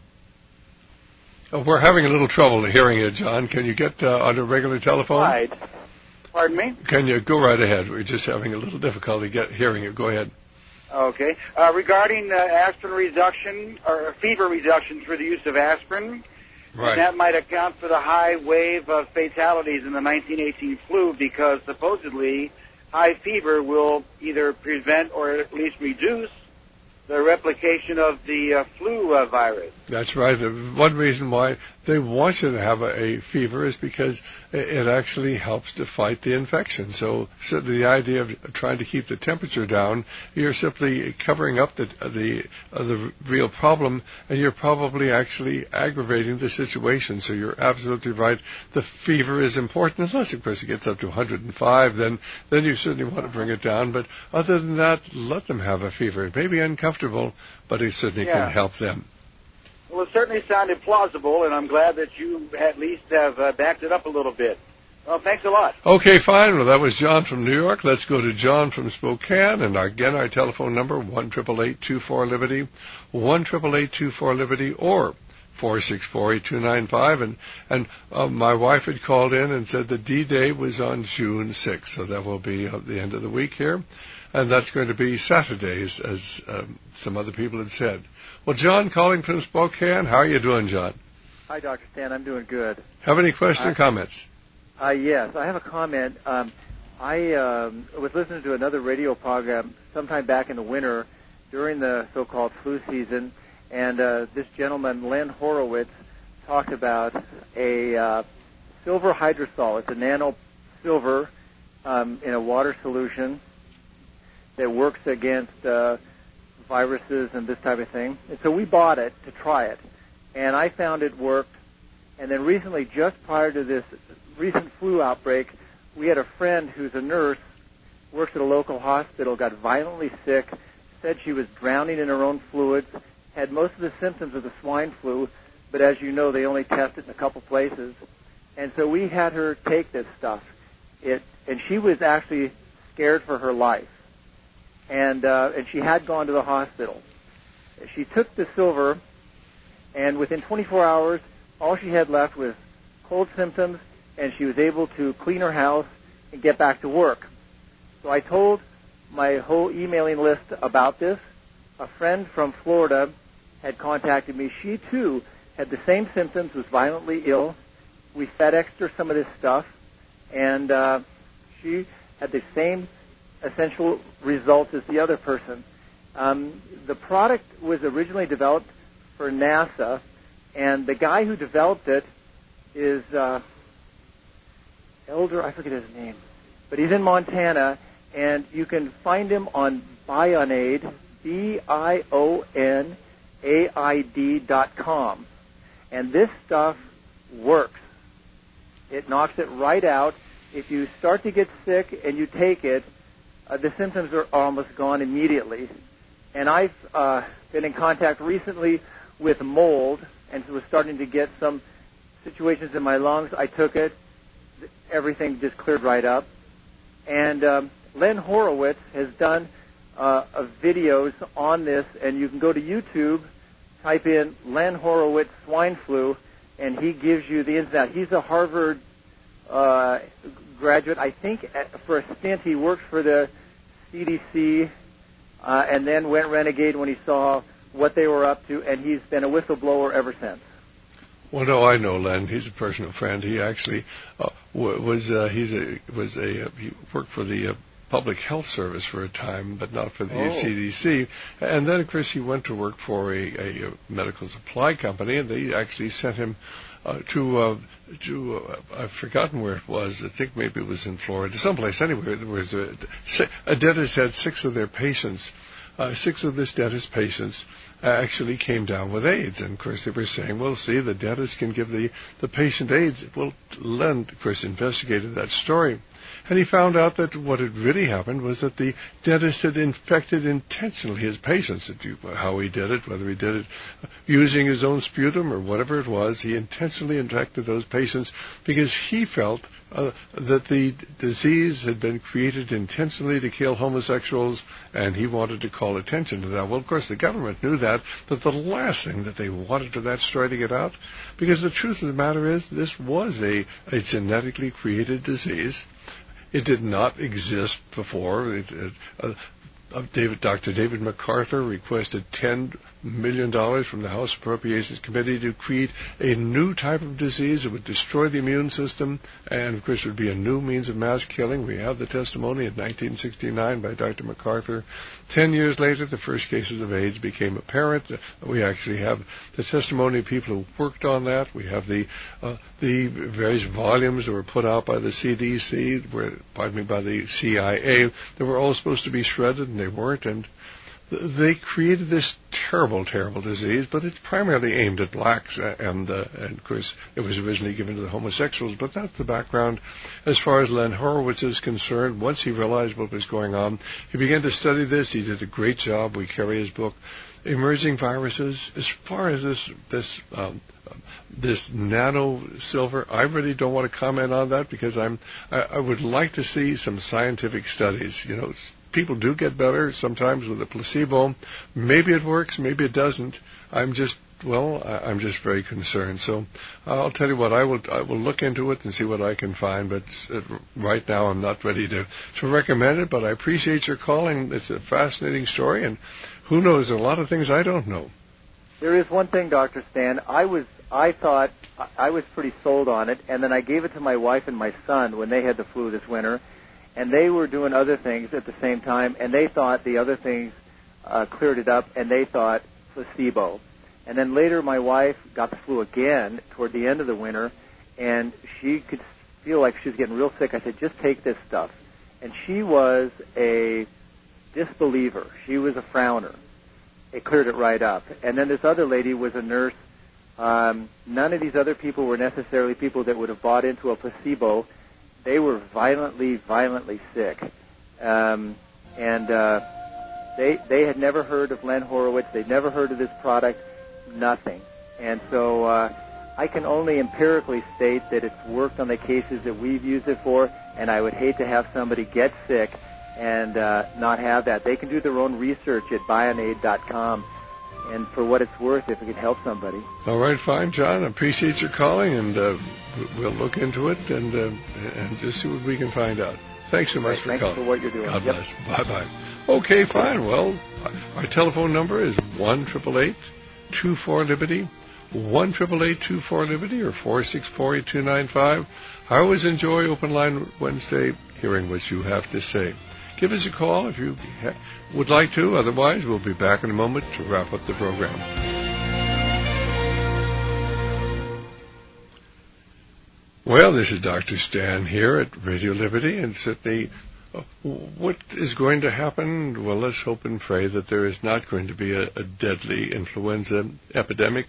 We're having a little trouble hearing you, John. Can you get on a regular telephone? Right. Pardon me? Can you go right ahead? We're just having a little difficulty hearing you. Go ahead. Okay. Regarding aspirin reduction or fever reduction through the use of aspirin, right. And that might account for the high wave of fatalities in the 1918 flu because supposedly high fever will either prevent or at least reduce the replication of the flu virus. That's right. One reason why they want you to have a fever is because it actually helps to fight the infection. So the idea of trying to keep the temperature down, you're simply covering up the real problem, and you're probably actually aggravating the situation. So you're absolutely right. The fever is important, unless, of course, it gets up to 105. Then you certainly want to bring it down. But other than that, let them have a fever. It may be uncomfortable, but it certainly can help them. Well, it certainly sounded plausible, and I'm glad that you at least have backed it up a little bit. Well, thanks a lot. Okay, fine. Well, that was John from New York. Let's go to John from Spokane. And again, our telephone number, 1-888-24-LIBERTY, 1-888-24-LIBERTY, or 464-8295. And my wife had called in and said the D-Day was on June 6th, so that will be at the end of the week here. And that's going to be Saturdays, as some other people had said. Well, John calling from Spokane. How are you doing, John? Hi, Dr. Stan. I'm doing good. Have any questions or comments? Yes, I have a comment. I was listening to another radio program sometime back in the winter during the so-called flu season, and this gentleman, Len Horowitz, talked about a silver hydrosol. It's a nano silver in a water solution that works against viruses and this type of thing. And so we bought it to try it, and I found it worked. And then recently, just prior to this recent flu outbreak, we had a friend who's a nurse, works at a local hospital, got violently sick, said she was drowning in her own fluids, had most of the symptoms of the swine flu, but as you know, they only test it in a couple places. And so we had her take this stuff. And she was actually scared for her life. And she had gone to the hospital. She took the silver, and within 24 hours, all she had left was cold symptoms, and she was able to clean her house and get back to work. So I told my whole emailing list about this. A friend from Florida had contacted me. She, too, had the same symptoms, was violently ill. We FedExed her some of this stuff, and she had the same essential results as the other person. The product was originally developed for NASA, and the guy who developed it is Elder, I forget his name, but he's in Montana, and you can find him on Bionaid, BIONAID.com. And this stuff works. It knocks it right out. If you start to get sick and you take it, the symptoms are almost gone immediately. And I've been in contact recently with mold, and was starting to get some situations in my lungs. I took it. Everything just cleared right up. And Len Horowitz has done videos on this, and you can go to YouTube, type in Len Horowitz swine flu, and he gives you the ins and outs. He's a Harvard graduate. I think for a stint he worked for the CDC and then went renegade when he saw what they were up to, and he's been a whistleblower ever since. Well, no, I know Len. He's a personal friend. He actually he worked for the Public Health Service for a time, but not for the CDC. And then, of course, he went to work for a medical supply company, and they actually sent him to I've forgotten where it was. I think maybe it was in Florida, someplace anyway. There was a dentist had six of this dentist patients actually came down with AIDS. And, of course, they were saying, well, see, the dentist can give the patient AIDS. Well, Len, of course, investigated that story. And he found out that what had really happened was that the dentist had infected intentionally his patients. How he did it, whether he did it using his own sputum or whatever it was, he intentionally infected those patients because he felt that the disease had been created intentionally to kill homosexuals, and he wanted to call attention to that. Well, of course, the government knew that, but the last thing that they wanted for that story to get out, because the truth of the matter is this was a genetically created disease. It did not exist before. Dr. David MacArthur requested $10 million from the House Appropriations Committee to create a new type of disease that would destroy the immune system, and, of course, it would be a new means of mass killing. We have the testimony in 1969 by Dr. MacArthur. 10 years later, the first cases of AIDS became apparent. We actually have the testimony of people who worked on that. We have the various volumes that were put out by the CDC, by the CIA. They were all supposed to be shredded, and they weren't, and they created this terrible, terrible disease, but it's primarily aimed at blacks, and of course it was originally given to the homosexuals, but that's the background. As far as Len Horowitz is concerned, once he realized what was going on, he began to study this. He did a great job. We carry his book, Emerging Viruses. As far as this nano silver, I really don't want to comment on that because I would like to see some scientific studies. You know, people do get better sometimes with a placebo. Maybe it works, maybe it doesn't. I'm just very concerned. So I'll tell you what, I will look into it and see what I can find. But right now I'm not ready to recommend it. But I appreciate your calling. It's a fascinating story, and who knows, a lot of things I don't know. There is one thing, Dr. Stan. I thought I was pretty sold on it, and then I gave it to my wife and my son when they had the flu this winter, and they were doing other things at the same time, and they thought the other things cleared it up, and they thought placebo. And then later my wife got the flu again toward the end of the winter, and she could feel like she was getting real sick. I said, just take this stuff. And she was a disbeliever. She was a frowner. It cleared it right up. And then this other lady was a nurse. None of these other people were necessarily people that would have bought into a placebo. They were violently sick. They had never heard of Len Horowitz. They'd never heard of this product. Nothing. And so I can only empirically state that it's worked on the cases that we've used it for, and I would hate to have somebody get sick and not have that. They can do their own research at Bionade.com, and for what it's worth, if it can help somebody. All right, fine, John. I appreciate your calling, and we'll look into it and just see what we can find out. Thanks so much for calling. Thanks for what you're doing. God bless. Bye-bye. Okay, fine. Well, our telephone number is 1-888-24-LIBERTY, 1-888-24-LIBERTY, or 464-8295. I always enjoy Open Line Wednesday, hearing what you have to say. Give us a call if you would like to. Otherwise, we'll be back in a moment to wrap up the program. Well, this is Dr. Stan here at Radio Liberty, and certainly what is going to happen? Well, let's hope and pray that there is not going to be a deadly influenza epidemic.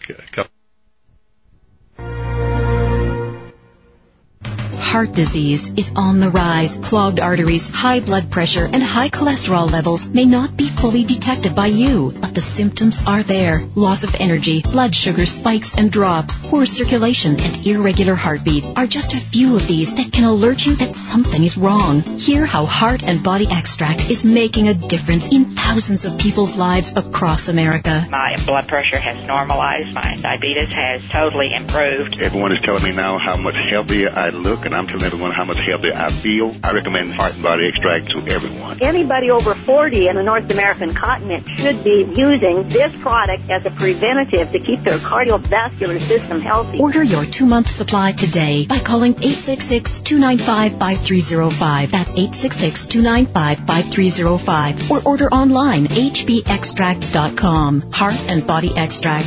Heart disease is on the rise. Clogged arteries, high blood pressure, and high cholesterol levels may not be fully detected by you, but the symptoms are there. Loss of energy, blood sugar spikes and drops, poor circulation, and irregular heartbeat are just a few of these that can alert you that something is wrong. Hear how Heart and Body Extract is making a difference in thousands of people's lives across America. My blood pressure has normalized. My diabetes has totally improved. Everyone is telling me now how much healthier I look, and I'm telling everyone how much healthier I feel. I recommend Heart and Body Extract to everyone. Anybody over 40 in the North American continent should be using this product as a preventative to keep their cardiovascular system healthy. Order your 2-month supply today by calling 866-295-5305. That's 866-295-5305. Or order online, hbextract.com. Heart and Body Extract,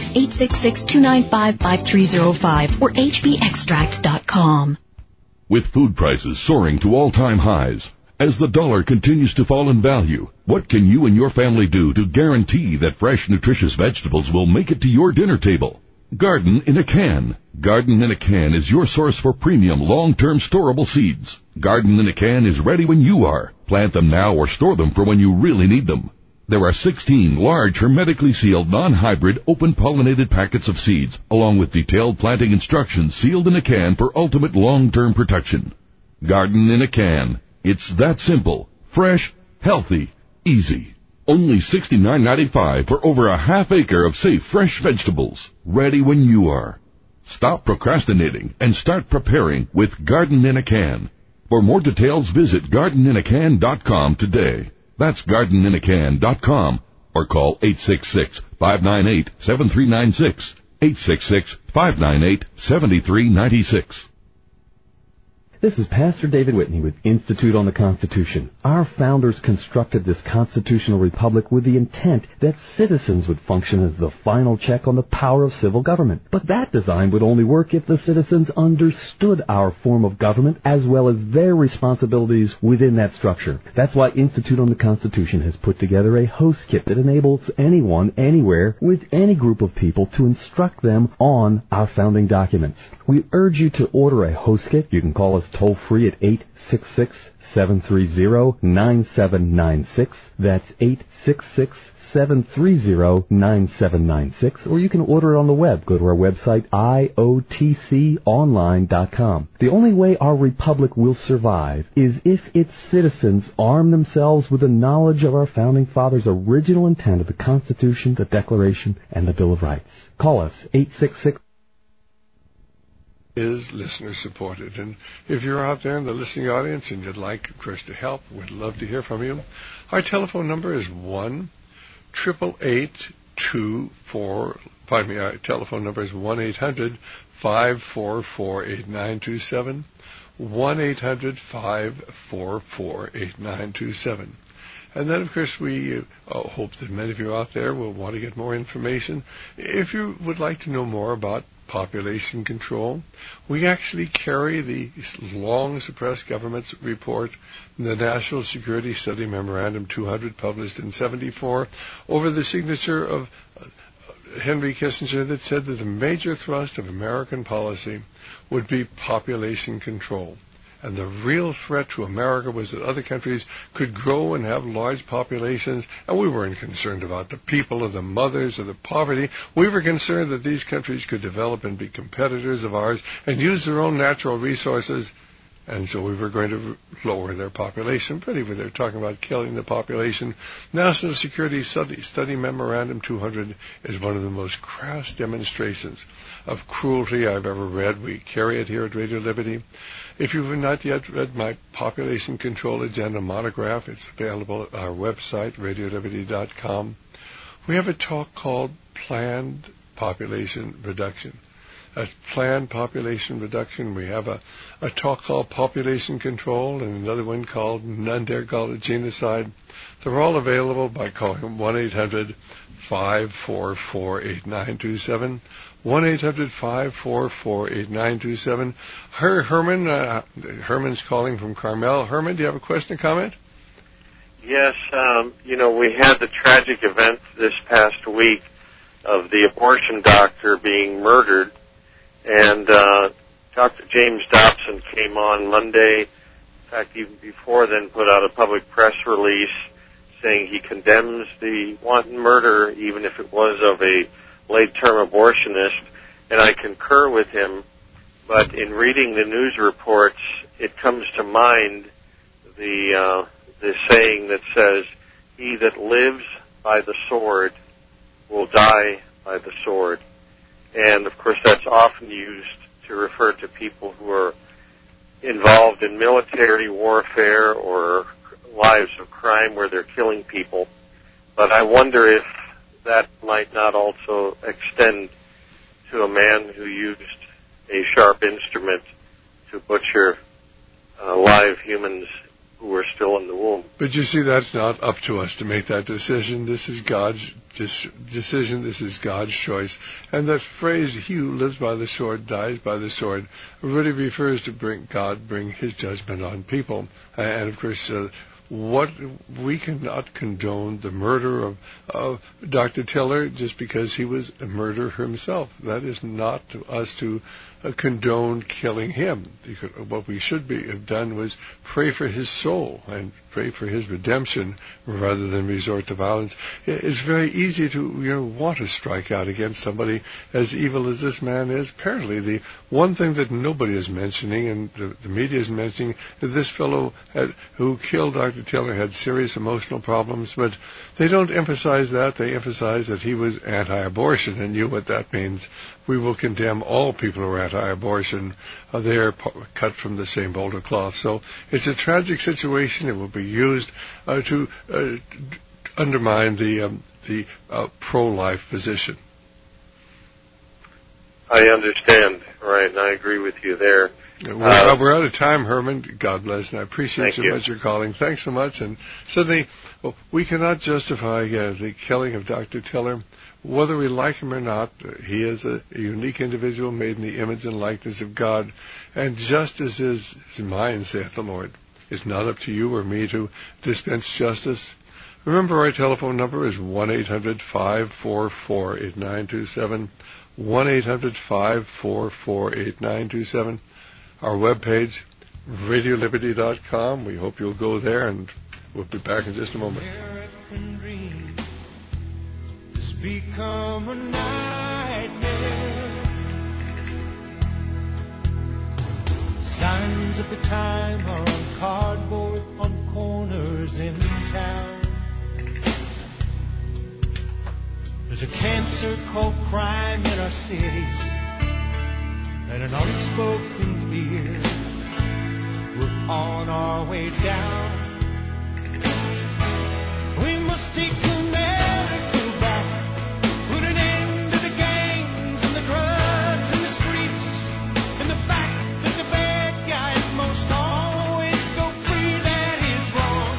866-295-5305 or hbextract.com. With food prices soaring to all-time highs, as the dollar continues to fall in value, what can you and your family do to guarantee that fresh, nutritious vegetables will make it to your dinner table? Garden in a Can. Garden in a Can is your source for premium, long-term storable seeds. Garden in a Can is ready when you are. Plant them now or store them for when you really need them. There are 16 large, hermetically sealed, non-hybrid, open-pollinated packets of seeds, along with detailed planting instructions sealed in a can for ultimate long-term protection. Garden in a Can. It's that simple, fresh, healthy, easy. Only $69.95 for over a half acre of safe, fresh vegetables, ready when you are. Stop procrastinating and start preparing with Garden in a Can. For more details, visit gardeninacan.com today. That's gardeninacan.com or call 866-598-7396, 866-598-7396. This is Pastor David Whitney with Institute on the Constitution. Our founders constructed this constitutional republic with the intent that citizens would function as the final check on the power of civil government. But that design would only work if the citizens understood our form of government as well as their responsibilities within that structure. That's why Institute on the Constitution has put together a host kit that enables anyone, anywhere, with any group of people to instruct them on our founding documents. We urge you to order a host kit. You can call us toll-free at 866-730-9796. That's 866-730-9796. Or you can order it on the web. Go to our website, iotconline.com. The only way our republic will survive is if its citizens arm themselves with the knowledge of our founding fathers' original intent of the Constitution, the Declaration, and the Bill of Rights. Call us, 866- is listener-supported. And if you're out there in the listening audience and you'd like, of course, to help, we'd love to hear from you. Our telephone number is 1-888-24... Pardon me, our telephone number is 1-800-544-8927, 1-800-544-8927. And then, of course, we hope that many of you out there will want to get more information. If you would like to know more about population control, we actually carry the long-suppressed government's report, the National Security Study Memorandum 200, published in 1974, over the signature of Henry Kissinger, that said that the major thrust of American policy would be population control. And the real threat to America was that other countries could grow and have large populations, and we weren't concerned about the people or the mothers or the poverty. We were concerned that these countries could develop and be competitors of ours and use their own natural resources, and so we were going to lower their population. Pretty well, they're talking about killing the population. National Security Study Memorandum 200 is one of the most crass demonstrations of cruelty I've ever read. We carry it here at Radio Liberty. If you have not yet read my Population Control Agenda monograph, it's available at our website, radioliberty.com. We have a talk called Planned Population Reduction. That's Planned Population Reduction. We have a talk called Population Control and another one called None Dare Call It Genocide. They're all available by calling 1-800-544-8927. 1-800-544-8927. Herman's calling from Carmel. Herman, do you have a question or comment? Yes, we had the tragic event this past week of the abortion doctor being murdered, and Dr. James Dobson came on Monday, in fact, even before then, put out a public press release saying he condemns the wanton murder, even if it was of a late-term abortionist, and I concur with him. But in reading the news reports, it comes to mind the saying that says, "He that lives by the sword will die by the sword." And, of course, that's often used to refer to people who are involved in military warfare or lives of crime where they're killing people. But I wonder if that might not also extend to a man who used a sharp instrument to butcher live humans who were still in the womb. But you see, that's not up to us to make that decision. This is God's decision. This is God's choice. And that phrase, "He who lives by the sword dies by the sword," really refers to God bring His judgment on people. And of course, what we cannot condone the murder of Dr. Tiller just because he was a murderer himself. That is not to us to condone killing him. What we should have done was pray for his soul and pray for his redemption rather than resort to violence. It's very easy to want to strike out against somebody as evil as this man is. Apparently, the one thing that nobody is mentioning and the media is mentioning is this fellow who killed Dr. Tiller had serious emotional problems, but they don't emphasize that. They emphasize that he was anti-abortion, and you know what that means. We will condemn all people who are anti-abortion. They are cut from the same boulder cloth. So it's a tragic situation. It will be used to undermine the pro-life position. I understand, right, and I agree with you there. We're out of time, Herman. God bless, and I appreciate so much your calling. Thanks so much. And certainly, we cannot justify the killing of Dr. Tiller. Whether we like him or not, he is a unique individual made in the image and likeness of God. And justice is mine, saith the Lord. It's not up to you or me to dispense justice. Remember, our telephone number is 1-800-544-8927, 1-800-544-8927. Our webpage, radioliberty.com. We hope you'll go there, and we'll be back in just a moment. American dream has become a nightmare. Signs of the time are on cardboard on corners in town. There's a cancer called crime in our cities, and an unspoken fear. We're on our way down. We must take America back. Put an end to the gangs and the drugs and the streets, and the fact that the bad guys most always go free. That is wrong.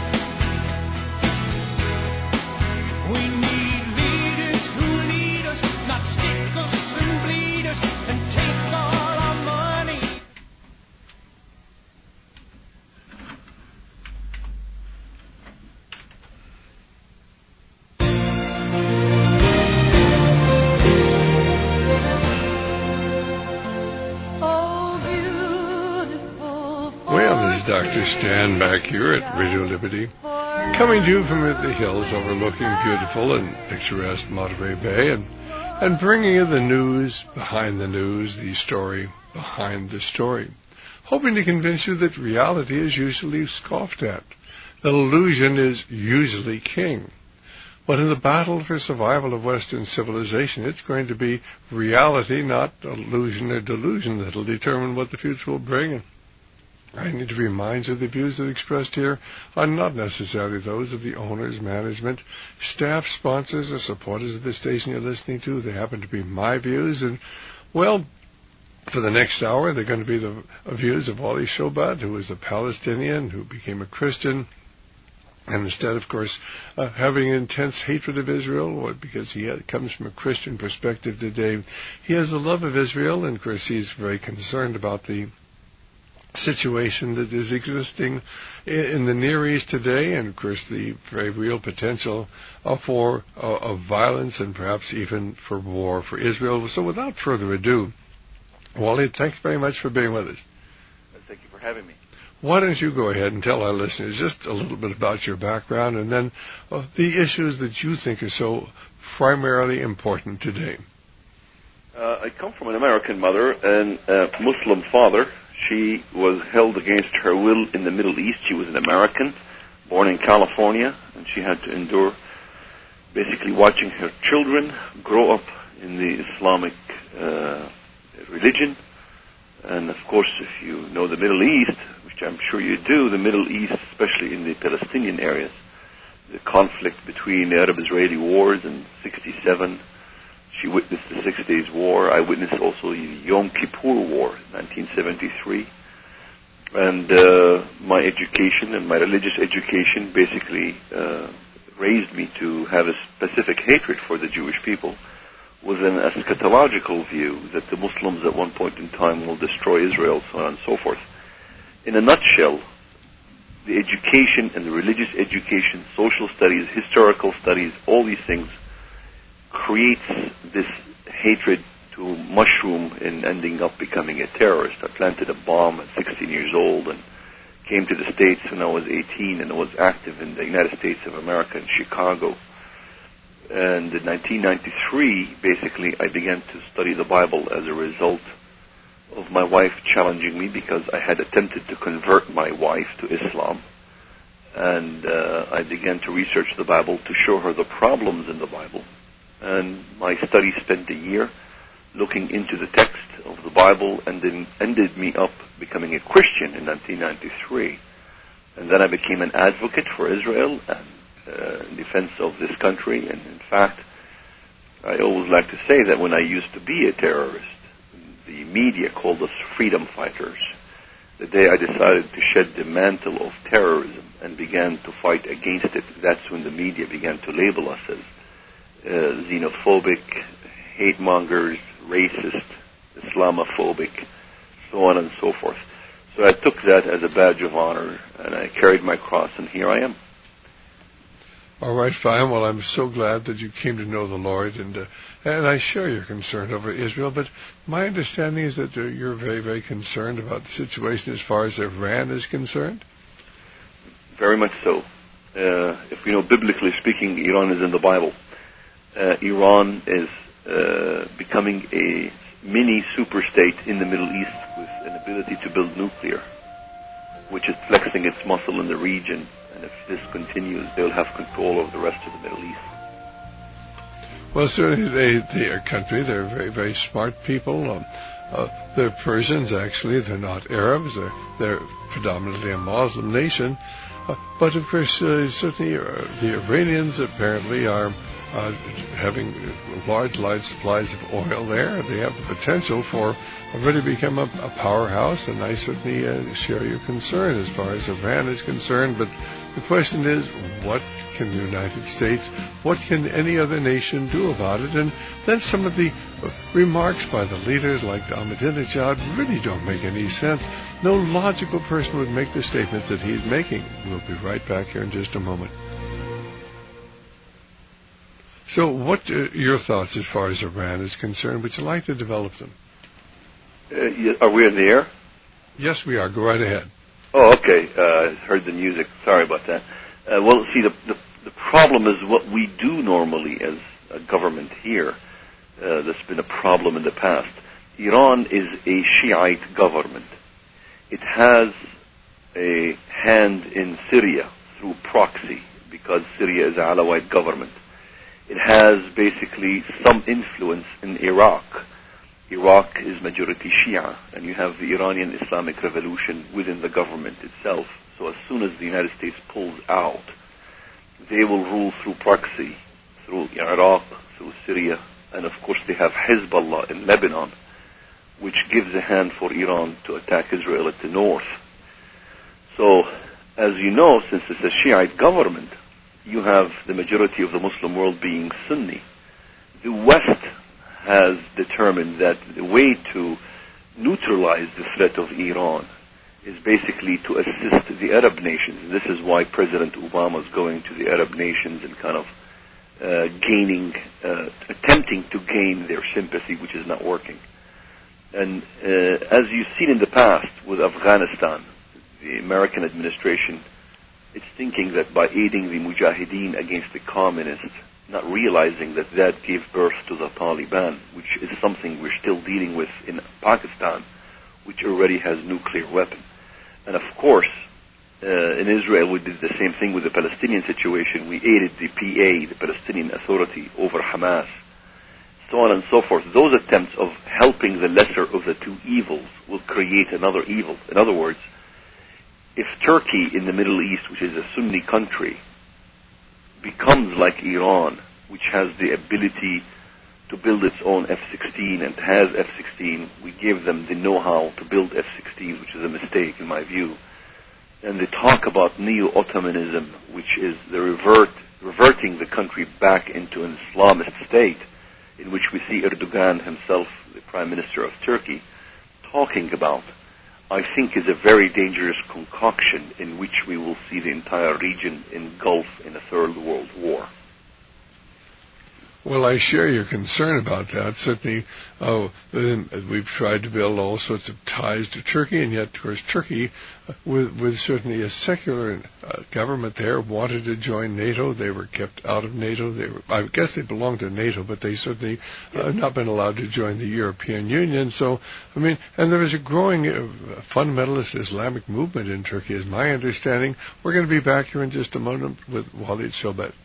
We need leaders who lead us, not stick us and bleed us and take all our money. Well, this is Dr. Stan back here at Radio Liberty, coming to you from the hills overlooking beautiful and picturesque Monterey Bay, and bringing you the news behind the news, the story behind the story, hoping to convince you that reality is usually scoffed at, that illusion is usually king. But in the battle for survival of Western civilization, it's going to be reality, not illusion or delusion, that will determine what the future will bring. I need to remind you the views that are expressed here are not necessarily those of the owners, management, staff, sponsors, or supporters of the station you're listening to. They happen to be my views, and, well, for the next hour, they're going to be the views of Wally Shobat, who is a Palestinian who became a Christian, and instead, of course, having intense hatred of Israel, because he comes from a Christian perspective today, he has a love of Israel, and, of course, he's very concerned about the situation that is existing in the Near East today, and of course the very real potential for violence and perhaps even for war for Israel. So without further ado, Wally, thanks very much for being with us. Thank you for having me. Why don't you go ahead and tell our listeners just a little bit about your background and then the issues that you think are so primarily important today. I come from an American mother and a Muslim father. She was held against her will in the Middle East. She was an American, born in California, and she had to endure basically watching her children grow up in the Islamic religion. And, of course, if you know the Middle East, which I'm sure you do, the Middle East, especially in the Palestinian areas, the conflict between the Arab-Israeli wars in 1967, she witnessed the 6 Days War. I witnessed also the Yom Kippur War, 1973. And my education and my religious education basically raised me to have a specific hatred for the Jewish people, with an eschatological view that the Muslims at one point in time will destroy Israel, so on and so forth. In a nutshell, the education and the religious education, social studies, historical studies, all these things creates this hatred to mushroom in ending up becoming a terrorist. I planted a bomb at 16 years old and came to the States when I was 18 and was active in the United States of America in Chicago. And in 1993, basically, I began to study the Bible as a result of my wife challenging me because I had attempted to convert my wife to Islam. And I began to research the Bible to show her the problems in the Bible. And my study spent a year looking into the text of the Bible and then ended me up becoming a Christian in 1993. And then I became an advocate for Israel and in defense of this country. And in fact, I always like to say that when I used to be a terrorist, the media called us freedom fighters. the day I decided to shed the mantle of terrorism and began to fight against it, that's when the media began to label us as xenophobic, hate mongers, racist, Islamophobic, so on and so forth. So I took that as a badge of honor, and I carried my cross, and here I am. All right, fine. Well, I'm so glad that you came to know the Lord, and I share your concern over Israel, but my understanding is that you're very, very concerned about the situation as far as Iran is concerned? Very much so. If we know, biblically speaking, Iran is in the Bible. Iran is becoming a mini superstate in the Middle East with an ability to build nuclear, which is flexing its muscle in the region. And if this continues, they'll have control over the rest of the Middle East. Well, certainly they are a country. They're very, very smart people. They're Persians, actually. They're not Arabs. They're predominantly a Muslim nation. But, of course, certainly the Iranians apparently are having large supplies of oil there. They have the potential for really become a powerhouse, and I certainly share your concern as far as Iran is concerned. But the question is, what can the United States, what can any other nation do about it? And then some of the remarks by the leaders like Ahmadinejad really don't make any sense. No logical person would make the statements that he's making. We'll be right back here in just a moment. So what are your thoughts as far as Iran is concerned? Would you like to develop them? Are we in the air? Yes, we are. Go right ahead. Oh, okay. I heard the music. Sorry about that. Well, see, the problem is what we do normally as a government here. That's been a problem in the past. Iran is a Shiite government. It has a hand in Syria through proxy because Syria is an Alawite government. It has basically some influence in Iraq. Iraq is majority Shia, and you have the Iranian Islamic Revolution within the government itself. So as soon as the United States pulls out, they will rule through proxy, through Iraq, through Syria, and of course they have Hezbollah in Lebanon, which gives a hand for Iran to attack Israel at the north. So, as you know, since it's a Shiite government, you have the majority of the Muslim world being Sunni. The West has determined that the way to neutralize the threat of Iran is basically to assist the Arab nations. This is why President Obama is going to the Arab nations and kind of attempting to gain their sympathy, which is not working. And as you've seen in the past with Afghanistan, the American administration, it's thinking that by aiding the Mujahideen against the communists, not realizing that that gave birth to the Taliban, which is something we're still dealing with in Pakistan, which already has nuclear weapons. And of course, in Israel, we did the same thing with the Palestinian situation. We aided the PA, the Palestinian Authority, over Hamas, so on and so forth. Those attempts of helping the lesser of the two evils will create another evil. In other words, if Turkey in the Middle East, which is a Sunni country, becomes like Iran, which has the ability to build its own F-16 and has F-16, we give them the know-how to build F-16, which is a mistake in my view. And they talk about neo-Ottomanism, which is the reverting the country back into an Islamist state, in which we see Erdogan himself, the Prime Minister of Turkey, talking about, I think is a very dangerous concoction in which we will see the entire region engulf in a third world war. Well, I share your concern about that. Certainly, we've tried to build all sorts of ties to Turkey, and yet, of course, Turkey, with certainly a secular government there, wanted to join NATO. They were kept out of NATO. I guess they belonged to NATO, but they certainly have not been allowed to join the European Union. So, I mean, and there is a growing fundamentalist Islamic movement in Turkey, is my understanding. We're going to be back here in just a moment with Walid Shobat.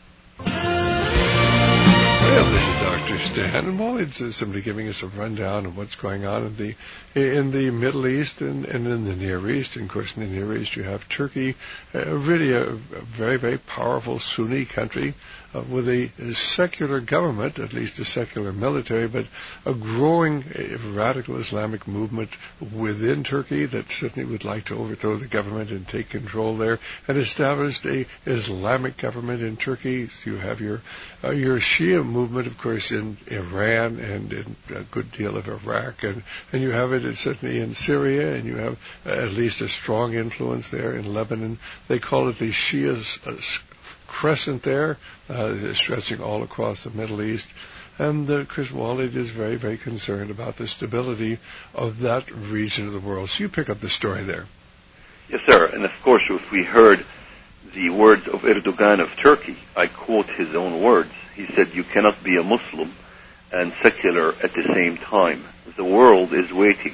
Well, this is Dr. Stan, and Walid's simply giving us a rundown of what's going on in the Middle East and in the Near East. And of course, in the Near East, you have Turkey, really a very, very powerful Sunni country, with a secular government, at least a secular military, but a growing radical Islamic movement within Turkey that certainly would like to overthrow the government and take control there, and established a Islamic government in Turkey. So you have your Shia movement, of course, in Iran and in a good deal of Iraq, and you have it certainly in Syria, and you have at least a strong influence there in Lebanon. They call it the Shia crescent there, stretching all across the Middle East. And Chris Walid is very, very concerned about the stability of that region of the world. So you pick up the story there. Yes, sir. And of course, if we heard the words of Erdogan of Turkey, I quote his own words. He said, "You cannot be a Muslim and secular at the same time. The world is waiting.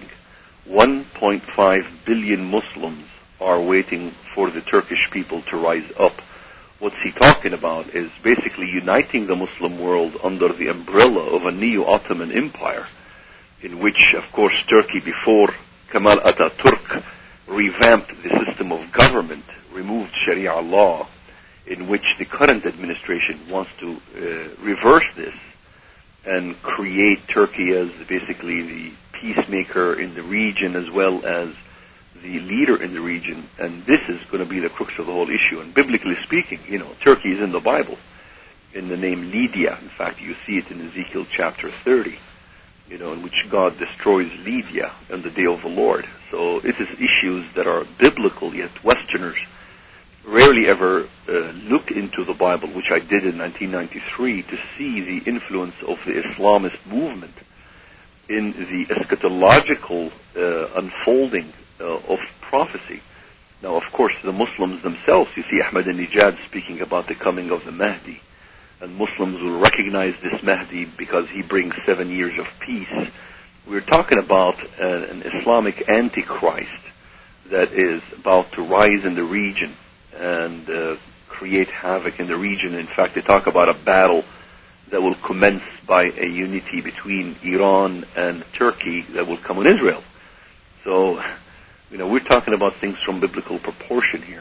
1.5 billion Muslims are waiting for the Turkish people to rise up." What's he talking about is basically uniting the Muslim world under the umbrella of a neo-Ottoman empire, in which, of course, Turkey before Kemal Ataturk revamped the system of government, removed Sharia law, in which the current administration wants to reverse this and create Turkey as basically the peacemaker in the region as well as the leader in the region. And this is going to be the crux of the whole issue. And biblically speaking, Turkey is in the Bible in the name Lydia. In fact, you see it in Ezekiel chapter 30, in which God destroys Lydia on the day of the Lord. So it is issues that are biblical, yet Westerners rarely ever look into the Bible, which I did in 1993, to see the influence of the Islamist movement in the eschatological unfolding of prophecy. Now, of course, the Muslims themselves, you see Ahmadinejad speaking about the coming of the Mahdi, and Muslims will recognize this Mahdi because he brings 7 years of peace. We're talking about an Islamic antichrist that is about to rise in the region and create havoc in the region. In fact, they talk about a battle that will commence by a unity between Iran and Turkey that will come on Israel. So, we're talking about things from biblical proportion here.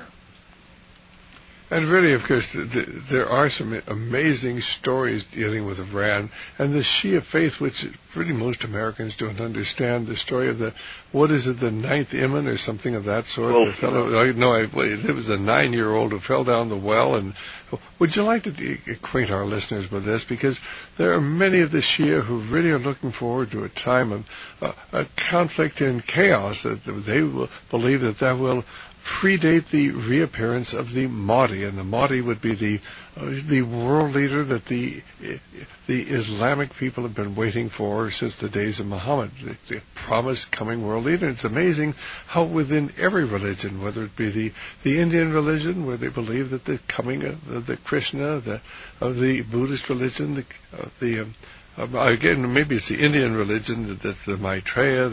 And really, of course, there are some amazing stories dealing with Iran and the Shia faith, which really most Americans don't understand. The story of the ninth Imam or something of that sort. Well, it was a 9-year-old who fell down the well. And would you like to acquaint our listeners with this? Because there are many of the Shia who really are looking forward to a time of conflict and chaos, that they will believe that will predate the reappearance of the Mahdi, and the Mahdi would be the world leader that the Islamic people have been waiting for since the days of Muhammad, the promised coming world leader. It's amazing how within every religion, whether it be the Indian religion, where they believe that the coming of the Krishna, of the Buddhist religion, again, maybe it's the Indian religion, the Maitreya,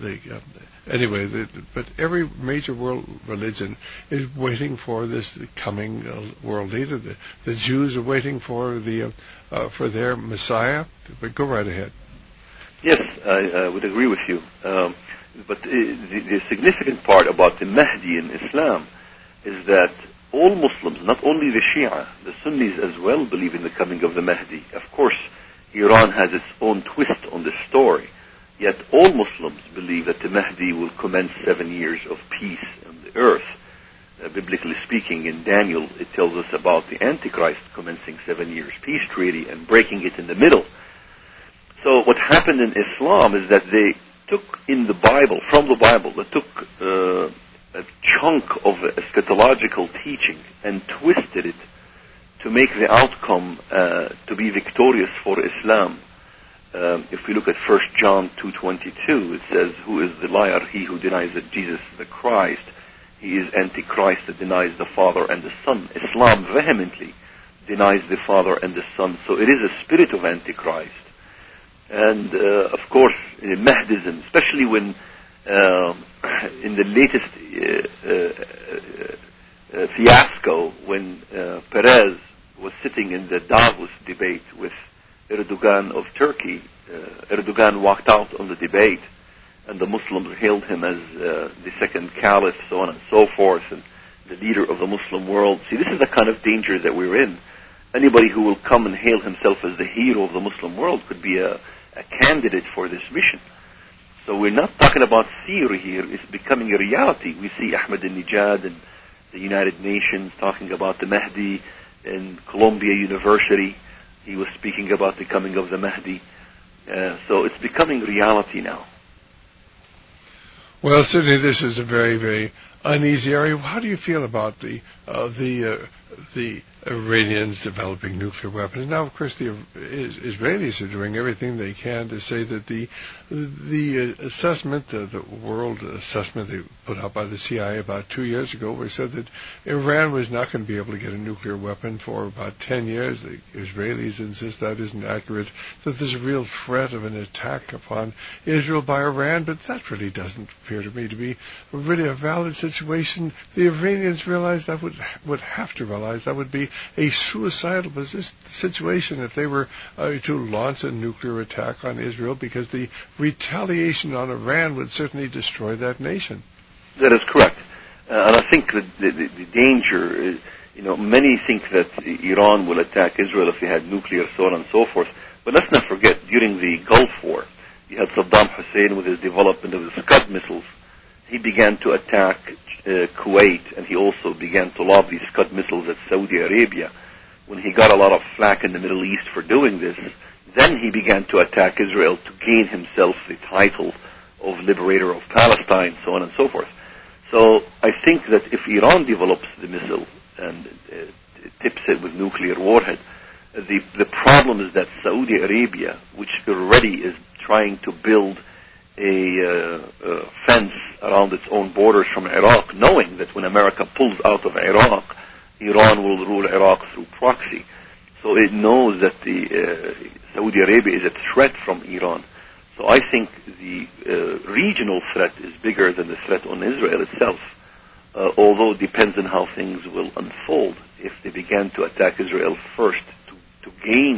but every major world religion is waiting for this coming world leader. The Jews are waiting for their Messiah. But go right ahead. Yes, I would agree with you. But the significant part about the Mahdi in Islam is that all Muslims, not only the Shia, the Sunnis as well, believe in the coming of the Mahdi. Of course, Iran has its own twist on this story. Yet all Muslims believe that the Mahdi will commence 7 years of peace on the earth. Biblically speaking, in Daniel, it tells us about the Antichrist commencing 7 years peace treaty and breaking it in the middle. So what happened in Islam is that they took from the Bible, they took a chunk of eschatological teaching and twisted it to make the outcome to be victorious for Islam. If we look at 1 John 2:22, it says, "Who is the liar? He who denies that Jesus is the Christ. He is Antichrist that denies the Father and the Son." Islam vehemently denies the Father and the Son. So it is a spirit of Antichrist. And, of course, Mahdism, especially when in the latest fiasco, when Perez was sitting in the Davos debate with Erdogan of Turkey, Erdogan walked out on the debate, and the Muslims hailed him as the second caliph, so on and so forth, and the leader of the Muslim world. See, this is the kind of danger that we're in. anybody who will come and hail himself as the hero of the Muslim world could be a candidate for this mission. So we're not talking about theory here. It's becoming a reality. We see Ahmadinejad and the United Nations talking about the Mahdi. In Columbia University, he was speaking about the coming of the Mahdi. So it's becoming reality now. Well, certainly this is a very, very uneasy area. How do you feel about the Iranians developing nuclear weapons? Now, of course, the Israelis are doing everything they can to say that the assessment, the world assessment they put out by the CIA about 2 years ago, where it said that Iran was not going to be able to get a nuclear weapon for about 10 years. The Israelis insist that isn't accurate, that there's a real threat of an attack upon Israel by Iran, but that really doesn't appear to me to be really a valid situation. The Iranians realize that would have to realize that would be a suicidal situation if they were to launch a nuclear attack on Israel, because the retaliation on Iran would certainly destroy that nation. That is correct. And I think that the danger is, many think that Iran will attack Israel if they had nuclear, so on and so forth. But let's not forget, during the Gulf War, you had Saddam Hussein with his development of the Scud missiles. He began to attack Kuwait, and he also began to lob these Scud missiles at Saudi Arabia. When he got a lot of flack in the Middle East for doing this, then he began to attack Israel to gain himself the title of liberator of Palestine, so on and so forth. So I think that if Iran develops the missile and tips it with nuclear warhead, the problem is that Saudi Arabia, which already is trying to build a fence around its own borders from Iraq, knowing that when America pulls out of Iraq, Iran will rule Iraq through proxy. So it knows that Saudi Arabia is a threat from Iran. So I think the regional threat is bigger than the threat on Israel itself, although it depends on how things will unfold. If they began to attack Israel first to gain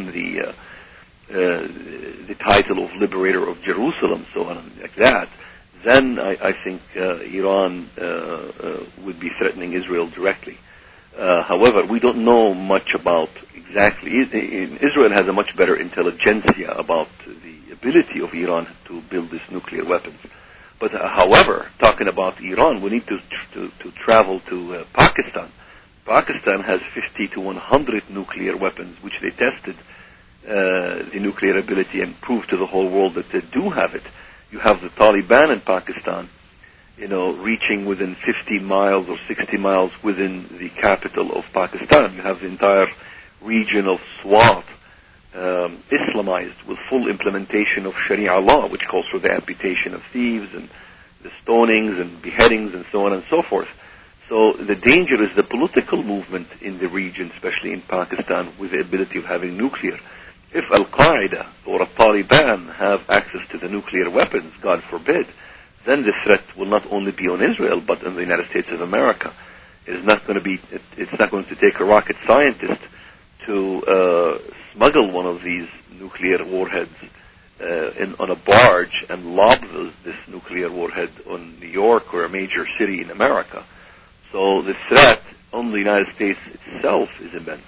the title of liberator of Jerusalem, so on like that, then I think Iran would be threatening Israel directly. However, we don't know much about exactly. Israel has a much better intelligentsia about the ability of Iran to build these nuclear weapons. But however, talking about Iran, we need to travel to Pakistan. Pakistan has 50 to 100 nuclear weapons, which they tested the nuclear ability and proved to the whole world that they do have it. You have the Taliban in Pakistan, reaching within 50 miles or 60 miles within the capital of Pakistan. You have the entire region of Swat Islamized with full implementation of Sharia law, which calls for the amputation of thieves and the stonings and beheadings and so on and so forth. So the danger is the political movement in the region, especially in Pakistan, with the ability of having nuclear. If Al-Qaeda or Taliban have access to the nuclear weapons, God forbid, then the threat will not only be on Israel, but on the United States of America. It's not going to take a rocket scientist to smuggle one of these nuclear warheads on a barge and lob this nuclear warhead on New York or a major city in America. So the threat on the United States itself is immense.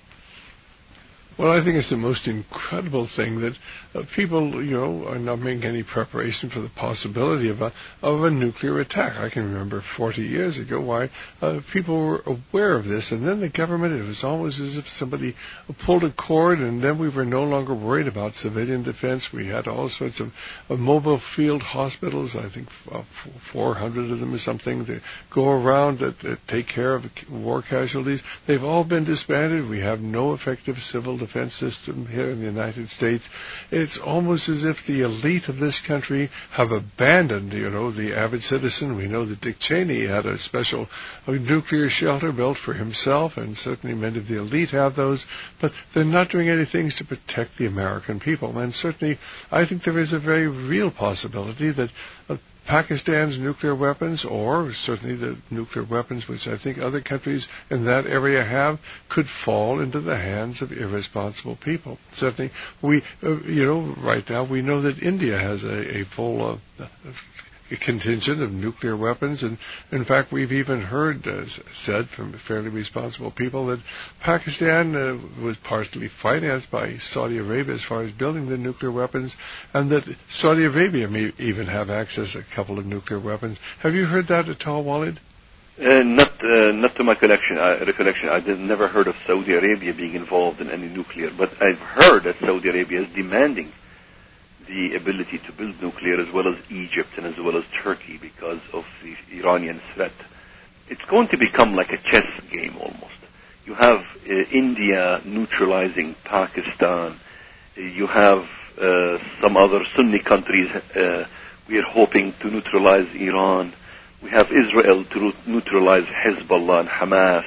Well, I think it's the most incredible thing that people, are not making any preparation for the possibility of a nuclear attack. I can remember 40 years ago why people were aware of this, and then the government, it was almost as if somebody pulled a cord, and then we were no longer worried about civilian defense. We had all sorts of mobile field hospitals, I think 400 of them or something, that go around that take care of war casualties. They've all been disbanded. We have no effective civil defense system here in the United States. It's almost as if the elite of this country have abandoned, the average citizen. We know that Dick Cheney had a special nuclear shelter built for himself, and certainly many of the elite have those, but they're not doing anything to protect the American people. And certainly, I think there is a very real possibility that Pakistan's nuclear weapons, or certainly the nuclear weapons which I think other countries in that area have, could fall into the hands of irresponsible people. Certainly, right now we know that India has a full contingent of nuclear weapons. And in fact, we've even heard said from fairly responsible people that Pakistan was partially financed by Saudi Arabia as far as building the nuclear weapons, and that Saudi Arabia may even have access to a couple of nuclear weapons. Have you heard that at all, Walid? Not to my recollection. I've never heard of Saudi Arabia being involved in any nuclear, but I've heard that Saudi Arabia is demanding the ability to build nuclear, as well as Egypt and as well as Turkey, because of the Iranian threat. It's going to become like a chess game almost. You have India neutralizing Pakistan. You have some other Sunni countries. We are hoping to neutralize Iran. We have Israel to neutralize Hezbollah and Hamas.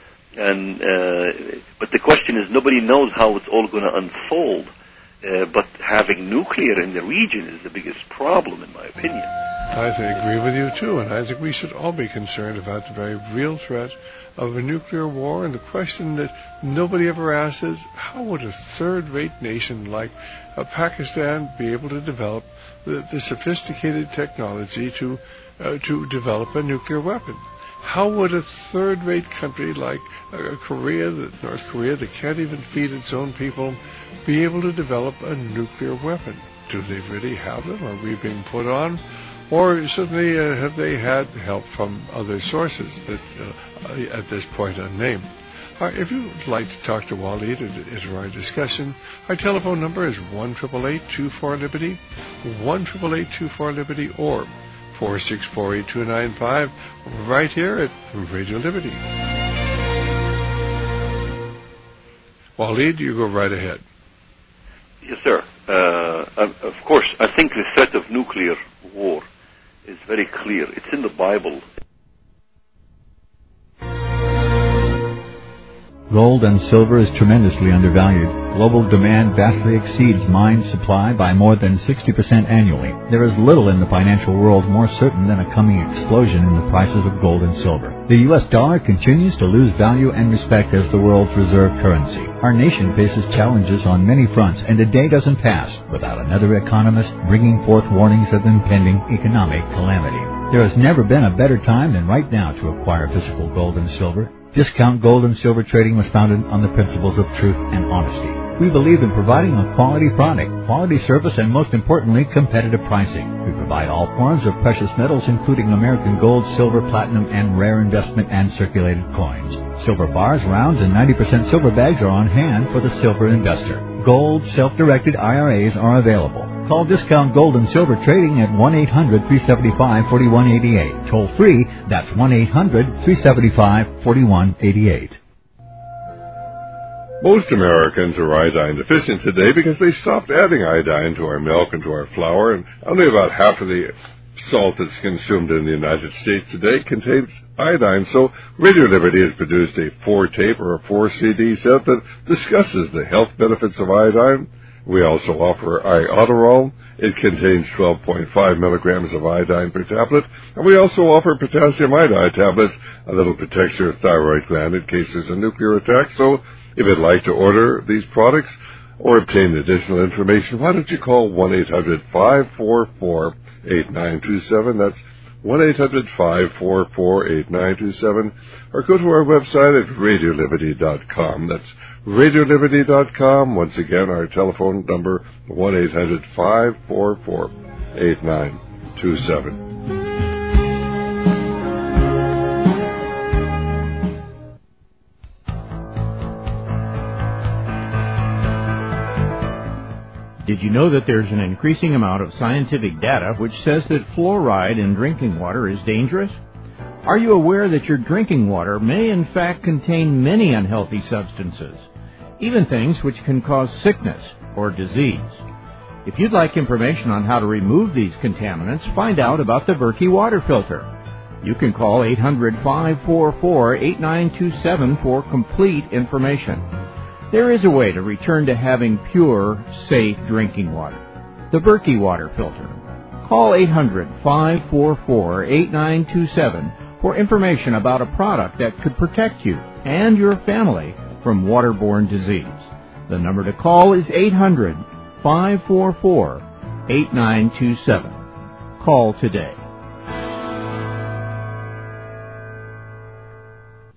But the question is, nobody knows how it's all going to unfold. But having nuclear in the region is the biggest problem, in my opinion. I agree with you, too, and I think we should all be concerned about the very real threat of a nuclear war. And the question that nobody ever asks is, how would a third-rate nation like Pakistan be able to develop the sophisticated technology to develop a nuclear weapon? How would a third-rate country like North Korea, that can't even feed its own people, be able to develop a nuclear weapon? Do they really have them? Are we being put on? Or certainly have they had help from other sources that at this point unnamed? If you would like to talk to Walid or enter our discussion, our telephone number is 1-888-24-LIBERTY, 1-888-24-LIBERTY, or 464-8295, right here at Radio Liberty. Walid, you go right ahead. Yes, sir. Of course, I think the threat of nuclear war is very clear. It's in the Bible. Gold and silver is tremendously undervalued. Global demand vastly exceeds mine supply by more than 60% annually. There is little in the financial world more certain than a coming explosion in the prices of gold and silver. The U.S. dollar continues to lose value and respect as the world's reserve currency. Our nation faces challenges on many fronts, and a day doesn't pass without another economist bringing forth warnings of impending economic calamity. There has never been a better time than right now to acquire physical gold and silver. Discount Gold and Silver Trading was founded on the principles of truth and honesty. We believe in providing a quality product, quality service, and most importantly, competitive pricing. We provide all forms of precious metals, including American gold, silver, platinum, and rare investment and circulated coins. Silver bars, rounds, and 90% silver bags are on hand for the silver investor. Gold self-directed IRAs are available. Call Discount Gold and Silver Trading at 1-800-375-4188. Toll free, that's 1-800-375-4188. Most Americans are iodine deficient today because they stopped adding iodine to our milk and to our flour, and only about half of the salt that's consumed in the United States today contains iodine. So Radio Liberty has produced a 4-tape or a 4-CD set that discusses the health benefits of iodine. We also offer Iodoral. It contains 12.5 milligrams of iodine per tablet. And we also offer potassium iodide tablets, a little protects your thyroid gland in case there's a nuclear attack. So if you'd like to order these products or obtain additional information, why don't you call 1-800-544-8927. That's 1-800-544-8927. Or go to our website at radioliberty.com. That's radioliberty.com. Once again, our telephone number, 1-800-544-8927. Did you know that there's an increasing amount of scientific data which says that fluoride in drinking water is dangerous? Are you aware that your drinking water may in fact contain many unhealthy substances, even things which can cause sickness or disease? If you'd like information on how to remove these contaminants, find out about the Berkey water filter. You can call 800-544-8927 for complete information. There is a way to return to having pure, safe drinking water. The Berkey water filter. Call 800-544-8927 for information about a product that could protect you and your family from waterborne disease. The number to call is 800-544-8927. Call today.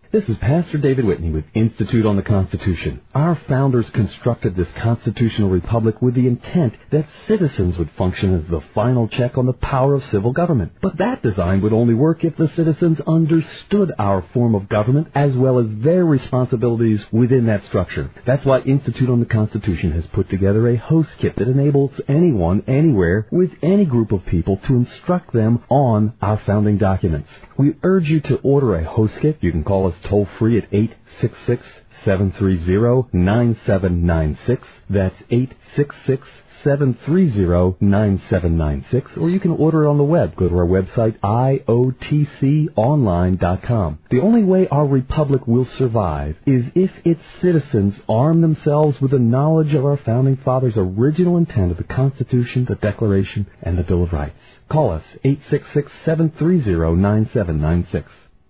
This is Pastor David Whitney with Institute on the Constitution. Our founders constructed this constitutional republic with the intent that citizens would function as the final check on the power of civil government. But that design would only work if the citizens understood our form of government as well as their responsibilities within that structure. That's why Institute on the Constitution has put together a host kit that enables anyone, anywhere, with any group of people to instruct them on our founding documents. We urge you to order a host kit. You can call us toll-free at 866-730-9796. That's 866-730-9796. Or you can order it on the web. Go to our website, iotconline.com. The only way our republic will survive is if its citizens arm themselves with the knowledge of our founding fathers' original intent of the Constitution, the Declaration, and the Bill of Rights. Call us, 866-730-9796.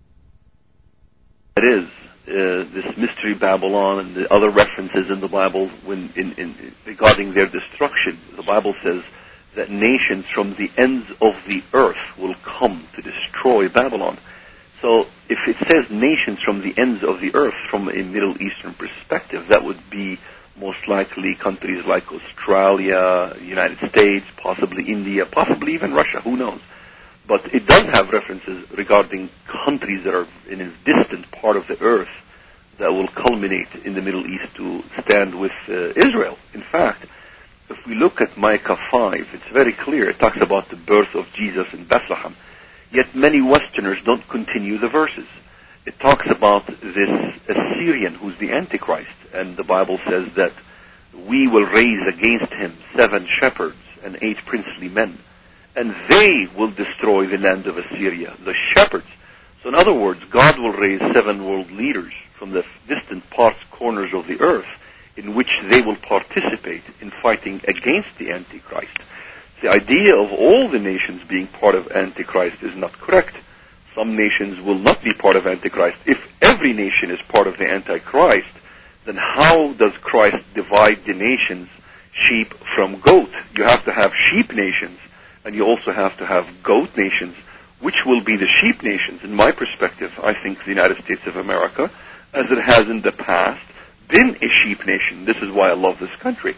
It is this mystery Babylon and the other references in the Bible regarding their destruction. The Bible says that nations from the ends of the earth will come to destroy Babylon. So if it says nations from the ends of the earth from a Middle Eastern perspective, that would be most likely countries like Australia, United States, possibly India, possibly even Russia, who knows. But it does have references regarding countries that are in a distant part of the earth that will culminate in the Middle East to stand with Israel. In fact, if we look at Micah 5, it's very clear. It talks about the birth of Jesus in Bethlehem. Yet many Westerners don't continue the verses. It talks about this Assyrian who's the Antichrist, and the Bible says that we will raise against him 7 shepherds and 8 princely men, and they will destroy the land of Assyria, the shepherds. So in other words, God will raise 7 world leaders from the distant corners of the earth in which they will participate in fighting against the Antichrist. The idea of all the nations being part of Antichrist is not correct. Some nations will not be part of Antichrist. If every nation is part of the Antichrist, then how does Christ divide the nations, sheep from goat? You have to have sheep nations, and you also have to have goat nations. Which will be the sheep nations? In my perspective, I think the United States of America, as it has in the past, been a sheep nation. This is why I love this country.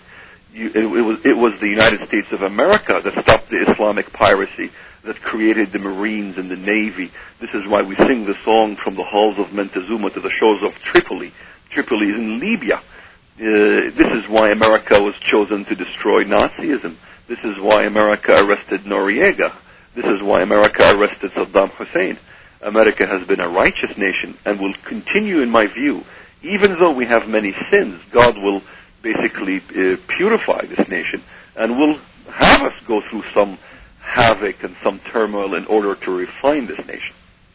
It was the United States of America that stopped the Islamic piracy, that created the Marines and the Navy. This is why we sing the song from the halls of Montezuma to the shores of Tripoli. Tripoli is in Libya. This is why America was chosen to destroy Nazism. This is why America arrested Noriega. This is why America arrested Saddam Hussein. America has been a righteous nation and will continue, in my view. Even though we have many sins, God will basically purify this nation and will have us go through some havoc and some turmoil in order to refine this nation.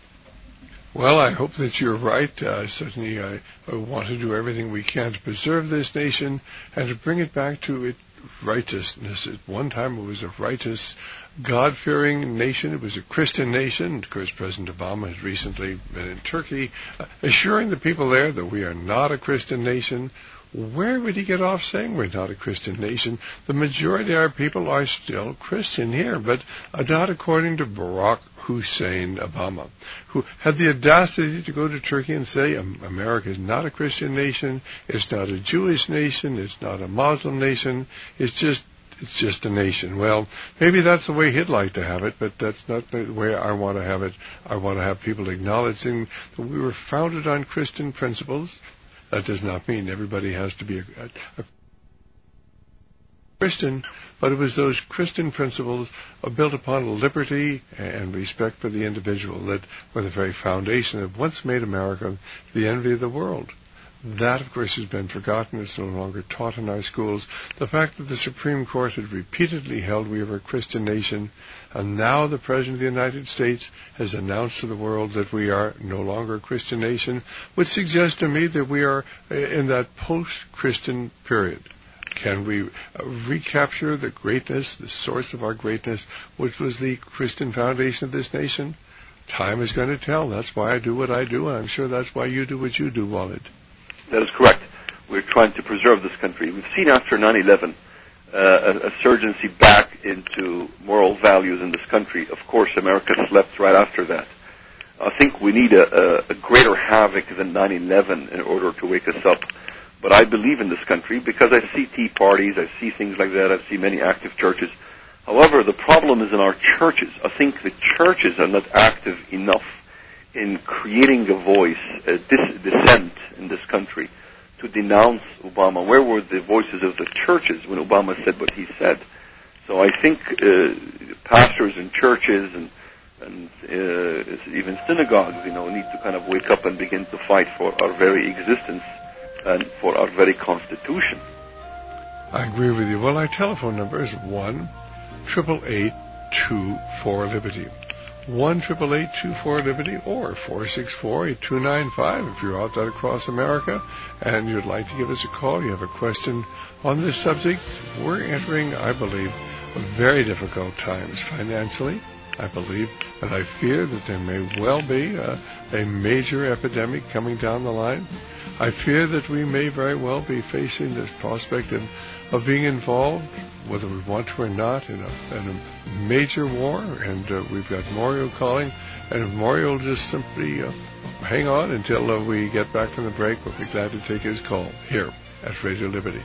Well, I hope that you're right. Certainly, I want to do everything we can to preserve this nation and to bring it back to its righteousness. At one time, it was a righteous, God-fearing nation. It was a Christian nation. Of course, President Obama has recently been in Turkey, assuring the people there that we are not a Christian nation. Where would he get off saying we're not a Christian nation? The majority of our people are still Christian here, but not according to Barack Hussein Obama, who had the audacity to go to Turkey and say America is not a Christian nation, it's not a Jewish nation, it's not a Muslim nation, it's just a nation. Well, maybe that's the way he'd like to have it, but that's not the way I want to have it. I want to have people acknowledging that we were founded on Christian principles. That does not mean everybody has to be a Christian, but it was those Christian principles built upon liberty and respect for the individual that were the very foundation of what's made America the envy of the world. That, of course, has been forgotten. It's no longer taught in our schools. The fact that the Supreme Court had repeatedly held we were a Christian nation, and now the President of the United States has announced to the world that we are no longer a Christian nation, would suggest to me that we are in that post-Christian period. Can we recapture the greatness, the source of our greatness, which was the Christian foundation of this nation? Time is going to tell. That's why I do what I do, and I'm sure that's why you do what you do, Walid. That is correct. We're trying to preserve this country. We've seen after 9/11 a surgency back into moral values in this country. Of course, America slept right after that. I think we need a greater havoc than 9/11 in order to wake us up. But I believe in this country because I see tea parties, I see things like that, I see many active churches. However, the problem is in our churches. I think the churches are not active enough in creating a voice, a dissent in this country to denounce Obama. Where were the voices of the churches when Obama said what he said? So I think pastors and churches and even synagogues, need to kind of wake up and begin to fight for our very existence and for our very Constitution. I agree with you. Well, our telephone number is 1-888-24-LIBERTY. 1-888-24-LIBERTY or 464-8295 if you're out there across America and you'd like to give us a call, you have a question on this subject. We're entering, I believe, very difficult times financially, I believe, and I fear that there may well be a major epidemic coming down the line. I fear that we may very well be facing this prospect of being involved, whether we want to or not, in a major war. And we've got Mario calling, and if Mario will just simply hang on until we get back from the break, we'll be glad to take his call here at Radio Liberty.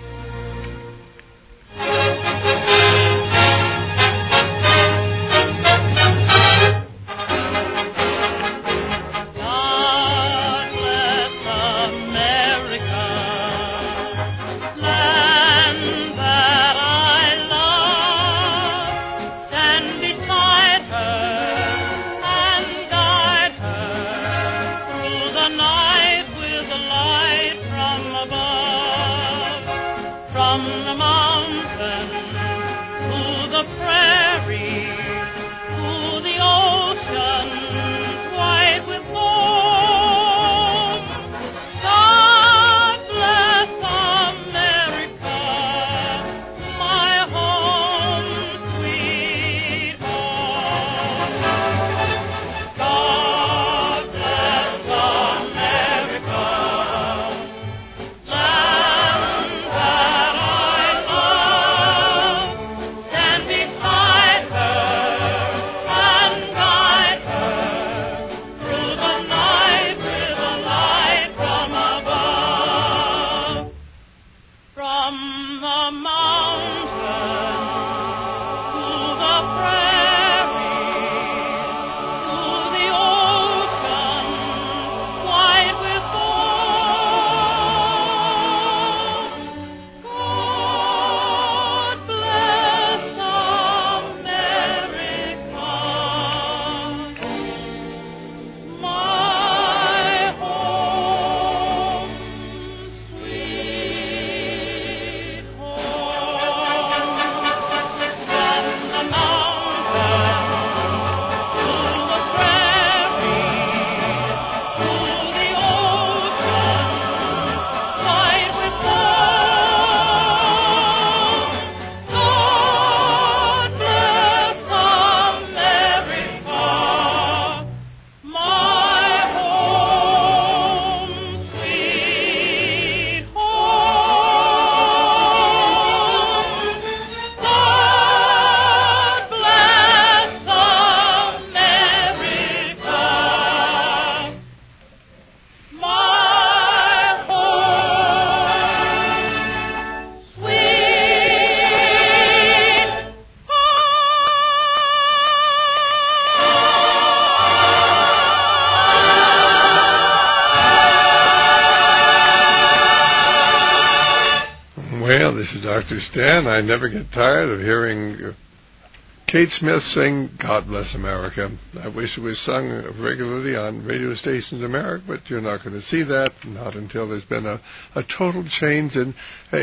This is Dr. Stan. I never get tired of hearing Kate Smith sing God Bless America. I wish it was sung regularly on radio stations in America, but you're not going to see that, not until there's been a total change in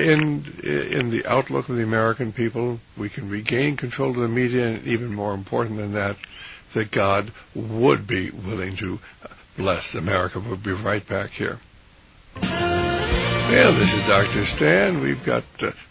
the outlook of the American people. We can regain control of the media, and even more important than that God would be willing to bless America. We'll be right back here. Well, this is Dr. Stan. We've got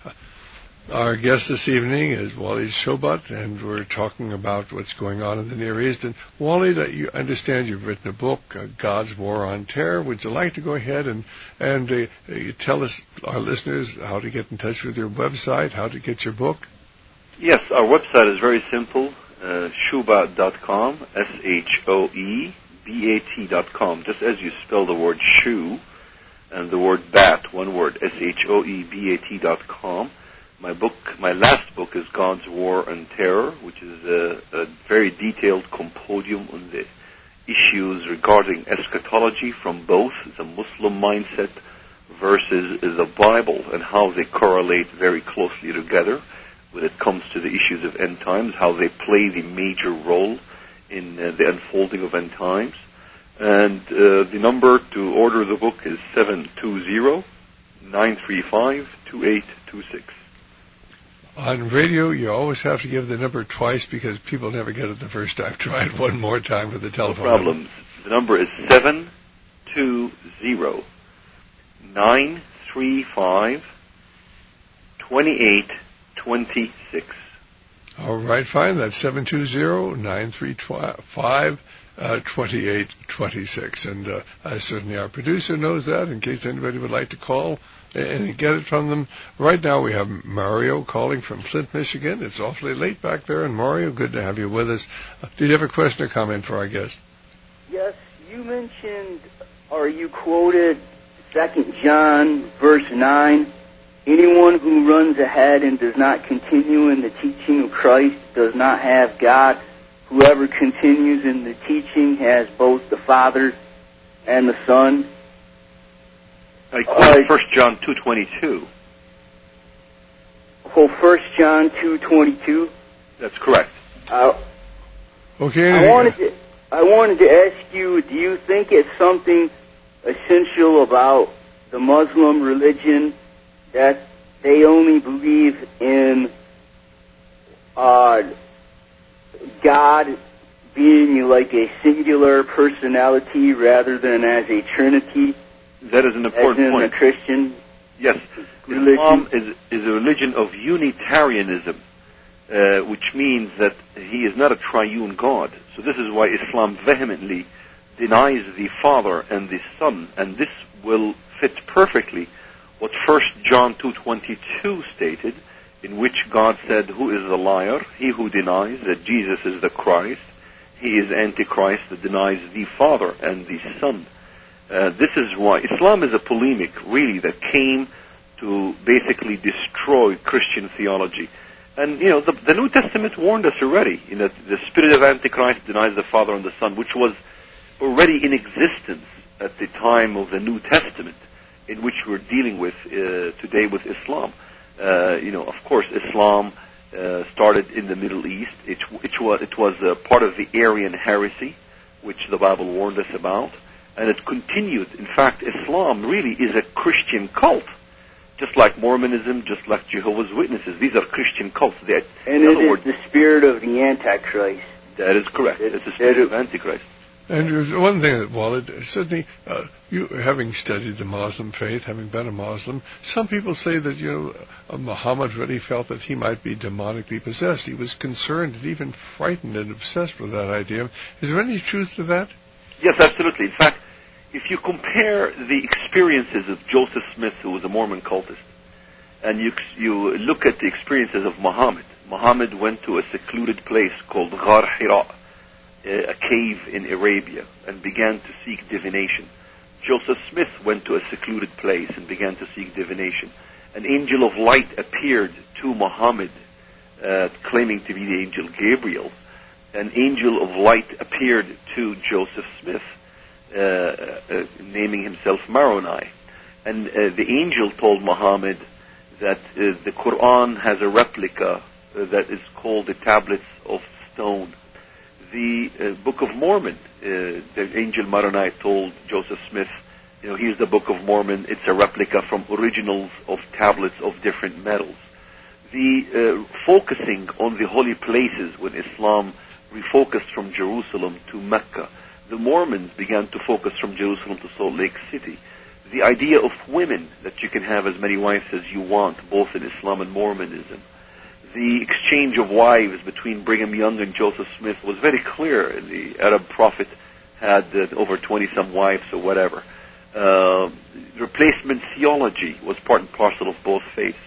our guest this evening is Wally Shobat, and we're talking about what's going on in the Near East. And Wally, you understand you've written a book, God's War on Terror. Would you like to go ahead and tell us, our listeners, how to get in touch with your website, how to get your book? Yes, our website is very simple, shobat.com, SHOEBAT.com. shoebat.com, just as you spell the word shoe and the word bat, one word, shoebat.com. My last book is God's War on Terror, which is a very detailed compendium on the issues regarding eschatology from both the Muslim mindset versus the Bible, and how they correlate very closely together when it comes to the issues of end times, how they play the major role in the unfolding of end times. And the number to order the book is 720-935-2826. On radio, you always have to give the number twice because people never get it the first time. Try it one more time for the telephone. No problem. The number is 720-935-2826. All right, fine. That's 720-935-2826. And certainly our producer knows that in case anybody would like to call and get it from them. Right now we have Mario calling from Flint, Michigan. It's awfully late back there. And Mario, good to have you with us. Do you have a question or comment for our guest? Yes, you mentioned, or you quoted 2 John verse 9. Anyone who runs ahead and does not continue in the teaching of Christ does not have God. Whoever continues in the teaching has both the Father and the Son. I quote 1 John 2:22. Oh, 1 John 2:22. That's correct. Okay. I wanted to ask you, do you think it's something essential about the Muslim religion that they only believe in God being like a singular personality rather than as a trinity? That is an important point. As in a Christian Yes. religion? Islam is a religion of Unitarianism, which means that he is not a triune God. So this is why Islam vehemently denies the Father and the Son, and this will fit perfectly what 1 John 2:22 stated, in which God said, "Who is the liar? He who denies that Jesus is the Christ. He is Antichrist that denies the Father and the Son." This is why Islam is a polemic, really, that came to basically destroy Christian theology. And, the New Testament warned us already. The spirit of Antichrist denies the Father and the Son, which was already in existence at the time of the New Testament, in which we're dealing with today with Islam. Of course, Islam started in the Middle East. It was part of the Arian heresy, which the Bible warned us about, and it continued. In fact, Islam really is a Christian cult, just like Mormonism, just like Jehovah's Witnesses. These are Christian cults. And it is the spirit of the Antichrist. That is correct. It's the spirit of Antichrist. And there's one thing that, certainly, you having studied the Muslim faith, having been a Muslim, some people say that, Muhammad really felt that he might be demonically possessed. He was concerned and even frightened and obsessed with that idea. Is there any truth to that? Yes, absolutely. In fact, if you compare the experiences of Joseph Smith, who was a Mormon cultist, and you look at the experiences of Muhammad. Muhammad went to a secluded place called Ghar Hira, a cave in Arabia, and began to seek divination. Joseph Smith went to a secluded place and began to seek divination. An angel of light appeared to Muhammad, claiming to be the angel Gabriel. An angel of light appeared to Joseph Smith, naming himself Moroni. And the angel told Muhammad that the Quran has a replica that is called the Tablets of Stone. The Book of Mormon, the angel Moroni told Joseph Smith, here's the Book of Mormon. It's a replica from originals of tablets of different metals. The focusing on the holy places when Islam refocused from Jerusalem to Mecca, the Mormons began to focus from Jerusalem to Salt Lake City. The idea of women, that you can have as many wives as you want, both in Islam and Mormonism. The exchange of wives between Brigham Young and Joseph Smith was very clear. The Arab prophet had over 20-some wives or whatever. Replacement theology was part and parcel of both faiths.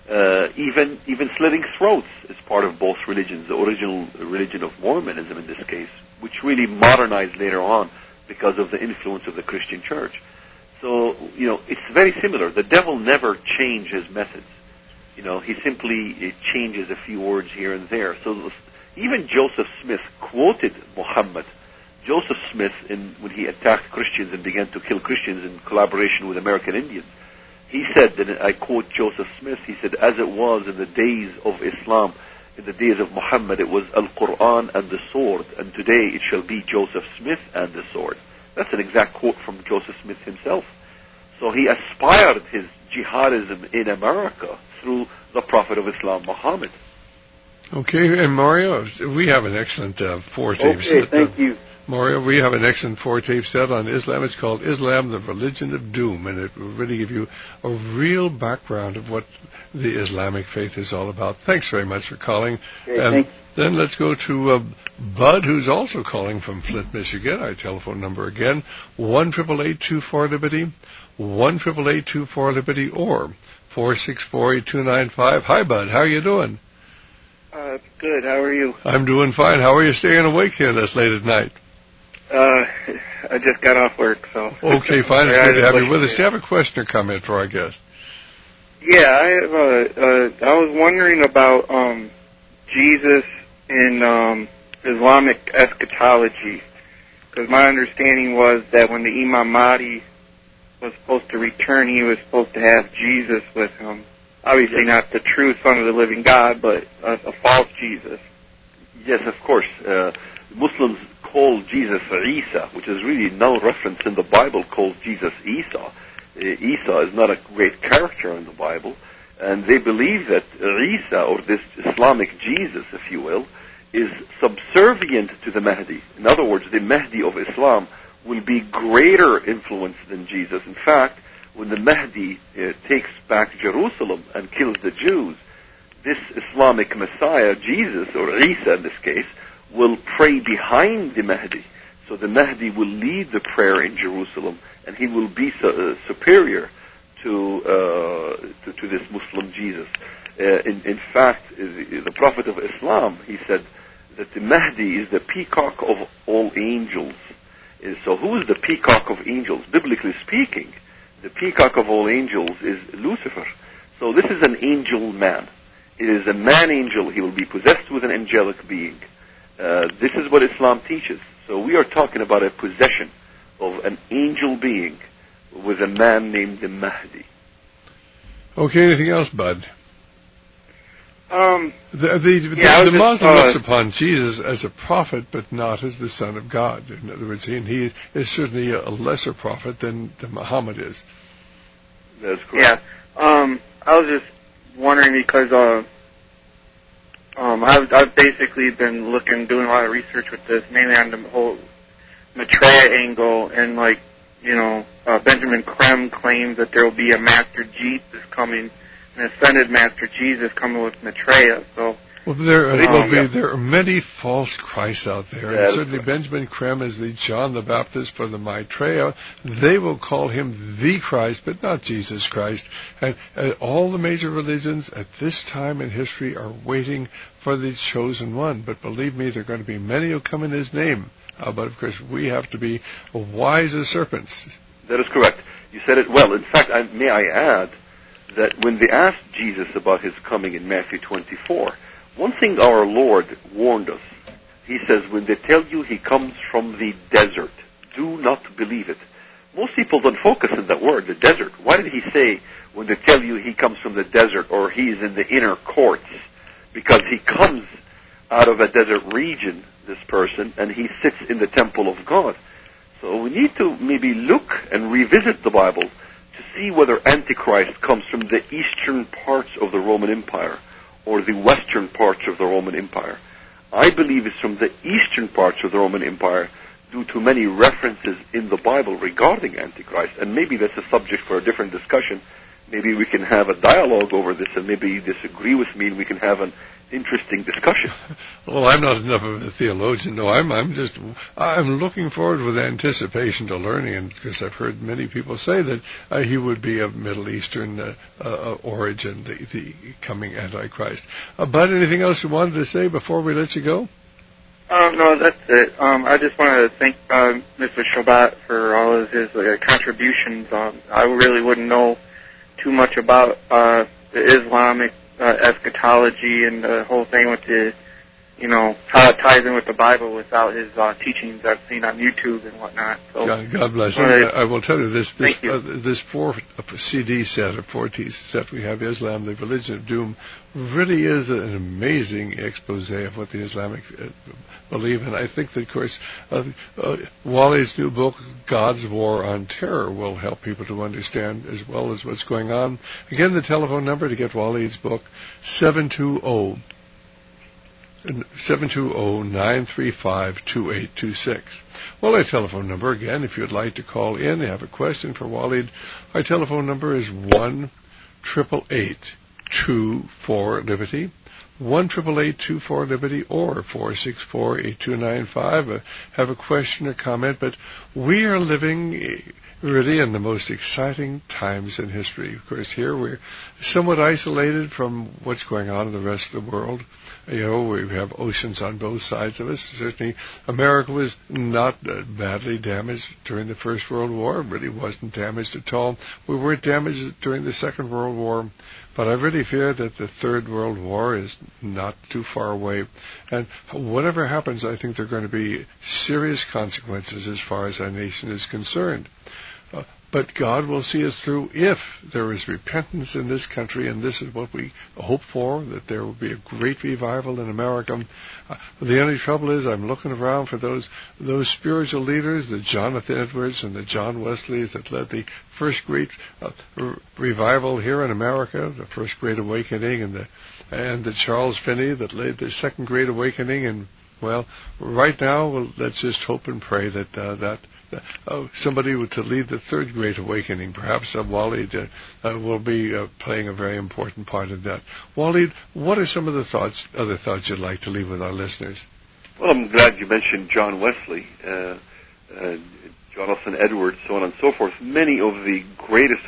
Even slitting throats is part of both religions. The original religion of Mormonism, in this case, which really modernized later on because of the influence of the Christian church. So, it's very similar. The devil never changes methods. He simply changes a few words here and there. So even Joseph Smith quoted Muhammad. Joseph Smith, when he attacked Christians and began to kill Christians in collaboration with American Indians, he said, and I quote Joseph Smith, he said, as it was in the days of Islam, in the days of Muhammad, it was Al-Quran and the sword, and today it shall be Joseph Smith and the sword. That's an exact quote from Joseph Smith himself. So he aspired his jihadism in America through the Prophet of Islam, Muhammad. Okay, and Mario, we have an excellent four-tape set. Okay, thank you. Mario, we have an excellent four-tape set on Islam. It's called Islam, the Religion of Doom, and it will really give you a real background of what the Islamic faith is all about. Thanks very much for calling. Okay, and thanks. then let's go to Bud, who's also calling from Flint, Michigan. Our telephone number again, 1-888-24-LIBERTY, 1-888-24-LIBERTY, or 464-8295. Hi, Bud. How are you doing? Good. How are you? I'm doing fine. How are you staying awake here this late at night? I just got off work, so. Okay, fine. It's good to have you with us. Do you have a question or comment for our guest? Yeah, I was wondering about Jesus in Islamic eschatology, because my understanding was that when the Imam Mahdi was supposed to return, he was supposed to have Jesus with him. Obviously not the true Son of the living God, but a false Jesus. Yes, of course. Muslims call Jesus Isa, which is really no reference in the Bible, calls Jesus Isa. Isa is not a great character in the Bible, and they believe that Isa, or this Islamic Jesus, if you will, is subservient to the Mahdi. In other words, the Mahdi of Islam will be greater influence than Jesus. In fact, when the Mahdi takes back Jerusalem and kills the Jews, this Islamic Messiah, Jesus, or Isa in this case, will pray behind the Mahdi. So the Mahdi will lead the prayer in Jerusalem, and he will be superior to this Muslim Jesus. In fact, the Prophet of Islam, he said that the Mahdi is the peacock of all angels. So who is the peacock of angels? Biblically speaking, the peacock of all angels is Lucifer. So this is an angel man. It is a man-angel. He will be possessed with an angelic being. This is what Islam teaches. So we are talking about a possession of an angel being with a man named the Mahdi. Okay, anything else, Bud? The Muslim looks upon Jesus as a prophet, but not as the Son of God. In other words, he is certainly a lesser prophet than Muhammad is. That's correct. Yeah. I was just wondering because I've basically been doing a lot of research with this, mainly on the whole Maitreya angle, and Benjamin Creme claims that there will be a Master Jesus coming, an ascended Master Jesus coming with Maitreya. So, well, there are many false Christs out there, and certainly correct. Benjamin Creme is the John the Baptist for the Maitreya. They will call him the Christ, but not Jesus Christ. And all the major religions at this time in history are waiting for the chosen one. But believe me, there are going to be many who come in his name. But of course, we have to be wise as serpents. That is correct. You said it well. In fact, may I add that when they asked Jesus about his coming in Matthew 24, one thing our Lord warned us. He says, when they tell you he comes from the desert, do not believe it. Most people don't focus on that word, the desert. Why did he say, when they tell you he comes from the desert, or he's in the inner courts? Because he comes out of a desert region, this person, and he sits in the temple of God. So we need to maybe look and revisit the Bible to see whether Antichrist comes from the eastern parts of the Roman Empire or the western parts of the Roman Empire. I believe it's from the eastern parts of the Roman Empire due to many references in the Bible regarding Antichrist. And maybe that's a subject for a different discussion. Maybe we can have a dialogue over this, and maybe you disagree with me and we can have an interesting discussion. Well, I'm not enough of a theologian. No, I'm looking forward with anticipation to learning, and because I've heard many people say that he would be of Middle Eastern origin, the coming Antichrist. Bud, anything else you wanted to say before we let you go? No, that's it. I just wanted to thank Mr. Shabbat for all of his contributions. I really wouldn't know too much about the Islamic eschatology and the whole thing with the, how it ties in with the Bible without his teachings I've seen on YouTube and whatnot. So God bless him. I will tell you this 4 CD set, or 4T set we have, Islam, the Religion of Doom, really is an amazing expose of what the Islamic believe. And I think that, of course, Wally's new book, God's War on Terror, will help people to understand as well as what's going on. Again, the telephone number to get Wally's book, 720-935-2826. Well, our telephone number, again, if you'd like to call in, have a question for Waleed, our telephone number is 1-888-24-LIBERTY, 1-888-24-LIBERTY, or 464-8295. Have a question or comment, but we are living really in the most exciting times in history. Of course, here we're somewhat isolated from what's going on in the rest of the world. We have oceans on both sides of us. Certainly, America was not badly damaged during the First World War. It really wasn't damaged at all. We weren't damaged during the Second World War. But I really fear that the Third World War is not too far away. And whatever happens, I think there are going to be serious consequences as far as our nation is concerned. But God will see us through if there is repentance in this country, and this is what we hope for, that there will be a great revival in America. The only trouble is I'm looking around for those spiritual leaders, the Jonathan Edwards and the John Wesleys that led the first great revival here in America, the first Great Awakening, and the Charles Finney that led the second Great Awakening. And, well, right now, let's just hope and pray that somebody to lead the Third Great Awakening. Perhaps Waleed will be playing a very important part in that. Waleed, what are some of the other thoughts you'd like to leave with our listeners? Well, I'm glad you mentioned John Wesley, Jonathan Edwards, so on and so forth. Many of the greatest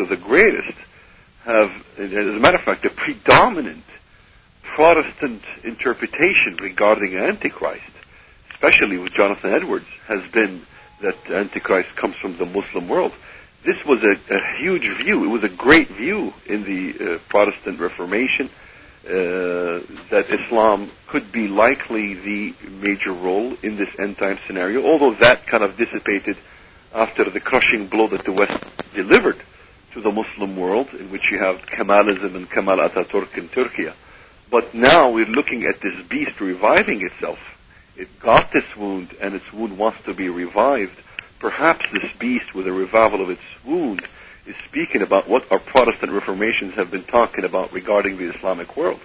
have, as a matter of fact, the predominant Protestant interpretation regarding Antichrist, especially with Jonathan Edwards, has been that Antichrist comes from the Muslim world. This was a huge view. It was a great view in the Protestant Reformation, that Islam could be likely the major role in this end-time scenario, although that kind of dissipated after the crushing blow that the West delivered to the Muslim world, in which you have Kemalism and Kemal Ataturk in Turkey. But now we're looking at this beast reviving itself. It got this wound, and its wound wants to be revived. Perhaps this beast, with a revival of its wound, is speaking about what our Protestant Reformations have been talking about regarding the Islamic world.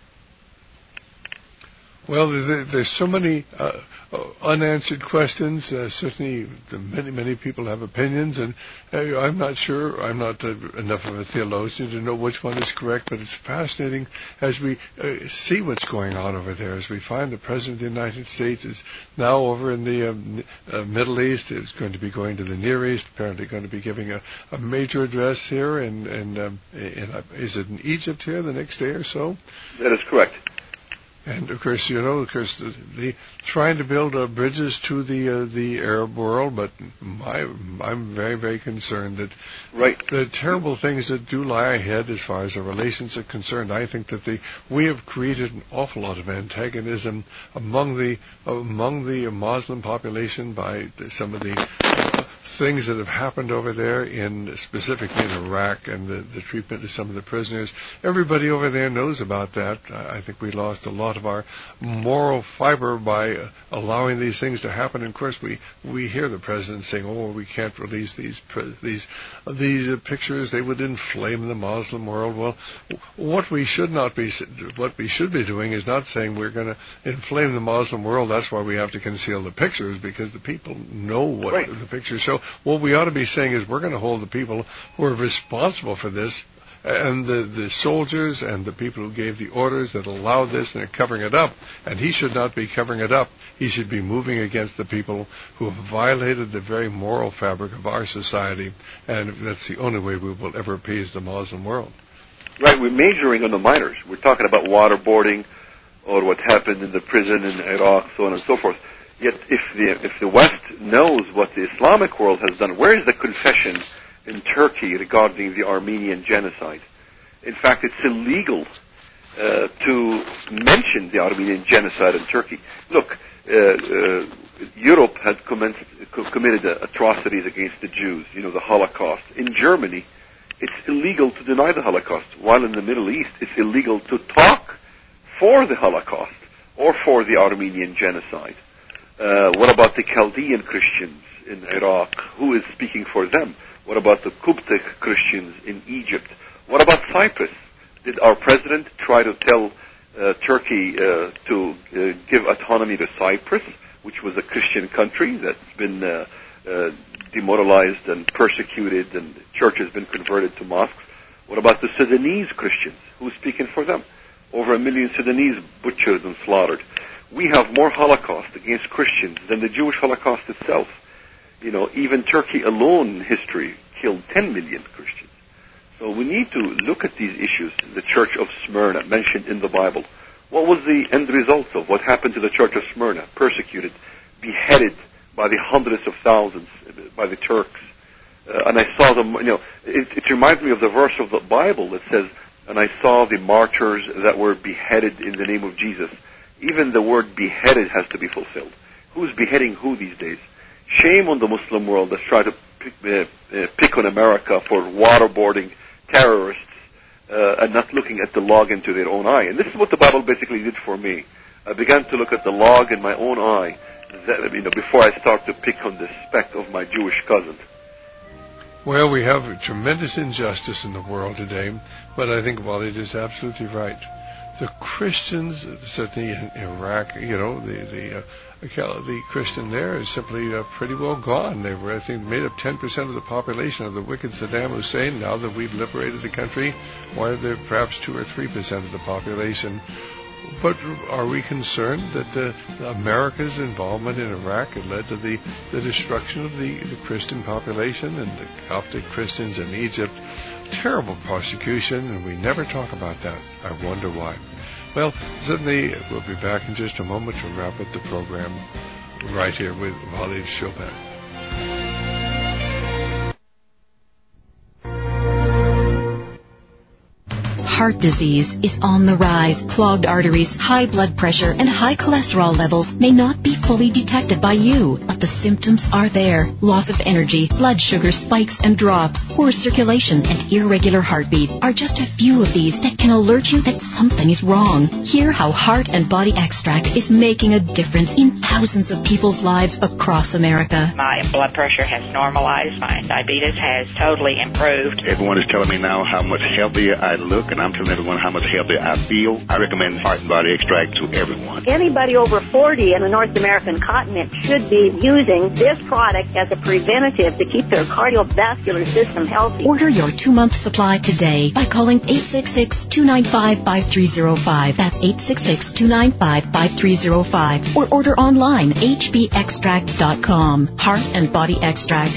Well, there's so many unanswered questions. Certainly, many people have opinions, and I'm not sure. I'm not enough of a theologian to know which one is correct, but it's fascinating as we see what's going on over there, as we find the President of the United States is now over in the Middle East, is going to be going to the Near East, apparently going to be giving a major address here, and is it in Egypt here the next day or so? That is correct. And of course, the trying to build bridges to the Arab world, but I'm very, very concerned that the terrible things that do lie ahead as far as the relations are concerned. I think that we have created an awful lot of antagonism among the Muslim population by some of the things that have happened over there, specifically in Iraq, and the treatment of some of the prisoners. Everybody over there knows about that. I think we lost a lot of our moral fiber by allowing these things to happen. And of course, we hear the president saying, "Oh, we can't release these pictures; they would inflame the Muslim world." Well, what we should be doing is not saying we're going to inflame the Muslim world. That's why we have to conceal the pictures, because the people know what the pictures show. What we ought to be saying is we're going to hold the people who are responsible for this, and the soldiers and the people who gave the orders that allowed this and are covering it up. And he should not be covering it up. He should be moving against the people who have violated the very moral fabric of our society. And that's the only way we will ever appease the Muslim world. Right, we're majoring on the minors. We're talking about waterboarding, or what happened in the prison in Iraq, so on and so forth. Yet if the West knows what the Islamic world has done, where is the confession in Turkey regarding the Armenian genocide? In fact, it's illegal to mention the Armenian genocide in Turkey. Look, Europe had committed atrocities against the Jews, the Holocaust. In Germany, it's illegal to deny the Holocaust, while in the Middle East, it's illegal to talk for the Holocaust or for the Armenian genocide. What about the Chaldean Christians in Iraq? Who is speaking for them? What about the Coptic Christians in Egypt? What about Cyprus? Did our president try to tell Turkey to give autonomy to Cyprus, which was a Christian country that's been demoralized and persecuted, and the church has been converted to mosques? What about the Sudanese Christians? Who's speaking for them? Over 1 million Sudanese butchered and slaughtered. We have more Holocaust against Christians than the Jewish Holocaust itself. Even Turkey alone in history killed 10 million Christians. So we need to look at these issues. The Church of Smyrna, mentioned in the Bible. What was the end result of what happened to the Church of Smyrna? Persecuted, beheaded by the hundreds of thousands by the Turks. And I saw them, it reminds me of the verse of the Bible that says, and I saw the martyrs that were beheaded in the name of Jesus. Even the word beheaded has to be fulfilled. Who's beheading who these days? Shame on the Muslim world that's trying to pick on America for waterboarding terrorists and not looking at the log into their own eye. And this is what the Bible basically did for me. I began to look at the log in my own eye before I start to pick on the speck of my Jewish cousin. Well, we have a tremendous injustice in the world today, but I think Walid is absolutely right. The Christians, certainly in Iraq, the Christian there is simply pretty well gone. They were, I think, made up 10% of the population of the wicked Saddam Hussein. Now that we've liberated the country, why are there perhaps 2 or 3% of the population? But are we concerned that America's involvement in Iraq had led to the destruction of the Christian population and the Coptic Christians in Egypt? Terrible prosecution, and we never talk about that. I wonder why. Well, certainly we'll be back in just a moment to wrap up the program right here with Walid Shoeban. Heart disease is on the rise. Clogged arteries, high blood pressure, and high cholesterol levels may not be fully detected by you, but the symptoms are there. Loss of energy, blood sugar spikes and drops, poor circulation, and irregular heartbeat are just a few of these that can alert you that something is wrong. Hear how Heart and Body Extract is making a difference in thousands of people's lives across America. My blood pressure has normalized. My diabetes has totally improved. Everyone is telling me now how much healthier I look, and I'm telling everyone how much healthier I feel. I recommend Heart and Body Extract to everyone. Anybody over 40 in the North American continent should be using this product as a preventative to keep their cardiovascular system healthy. Order your 2-month supply today by calling 866-295-5305. That's 866-295-5305. Or order online, hbextract.com. Heart and Body Extract,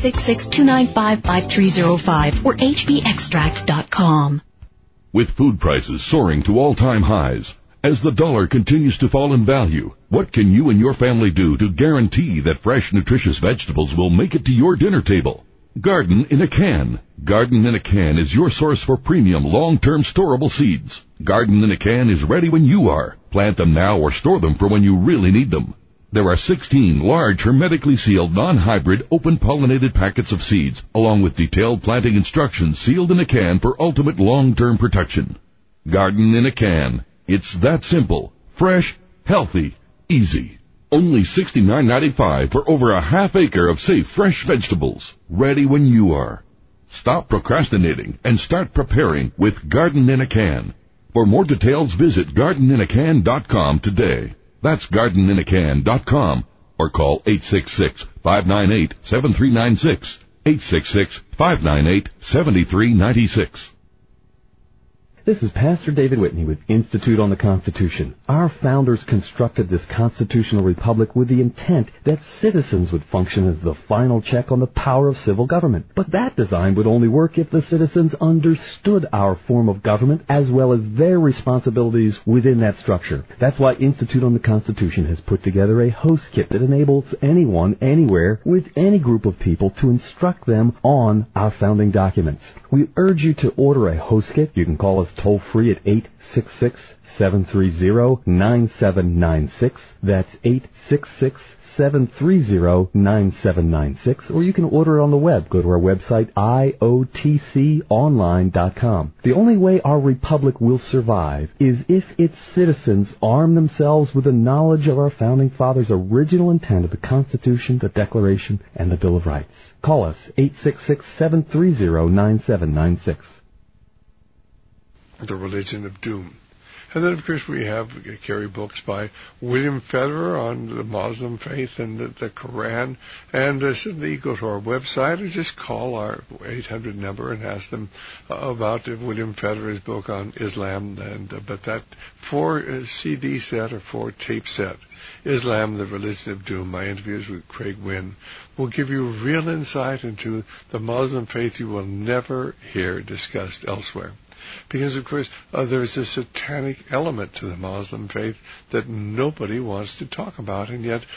866-295-5305 or hbextract.com. With food prices soaring to all-time highs, as the dollar continues to fall in value, what can you and your family do to guarantee that fresh, nutritious vegetables will make it to your dinner table? Garden in a Can. Garden in a Can is your source for premium, long-term storable seeds. Garden in a Can is ready when you are. Plant them now or store them for when you really need them. There are 16 large, hermetically sealed, non-hybrid, open-pollinated packets of seeds, along with detailed planting instructions sealed in a can for ultimate long-term protection. Garden in a Can. It's that simple, fresh, healthy, easy. Only $69.95 for over a half acre of safe, fresh vegetables, ready when you are. Stop procrastinating and start preparing with Garden in a Can. For more details, visit gardeninacan.com today. That's gardeninacan.com or call 866-598-7396, 866-598-7396. This is Pastor David Whitney with Institute on the Constitution. Our founders constructed this constitutional republic with the intent that citizens would function as the final check on the power of civil government. But that design would only work if the citizens understood our form of government as well as their responsibilities within that structure. That's why Institute on the Constitution has put together a host kit that enables anyone, anywhere, with any group of people to instruct them on our founding documents. We urge you to order a host kit. You can call us toll-free at 866-730-9796. That's 866-730-9796. Or you can order it on the web. Go to our website, iotconline.com. The only way our republic will survive is if its citizens arm themselves with the knowledge of our founding fathers' original intent of the Constitution, the Declaration, and the Bill of Rights. Call us, 866-730-9796. The Religion of Doom. And then, of course, we carry books by William Federer on the Muslim faith and the Quran. And certainly you go to our website or just call our 800 number and ask them about William Federer's book on Islam. But that 4 CD set or 4 tape set, Islam, the Religion of Doom, my interviews with Craig Wynn, will give you real insight into the Muslim faith you will never hear discussed elsewhere. Because, of course, there's a satanic element to the Muslim faith that nobody wants to talk about, and yet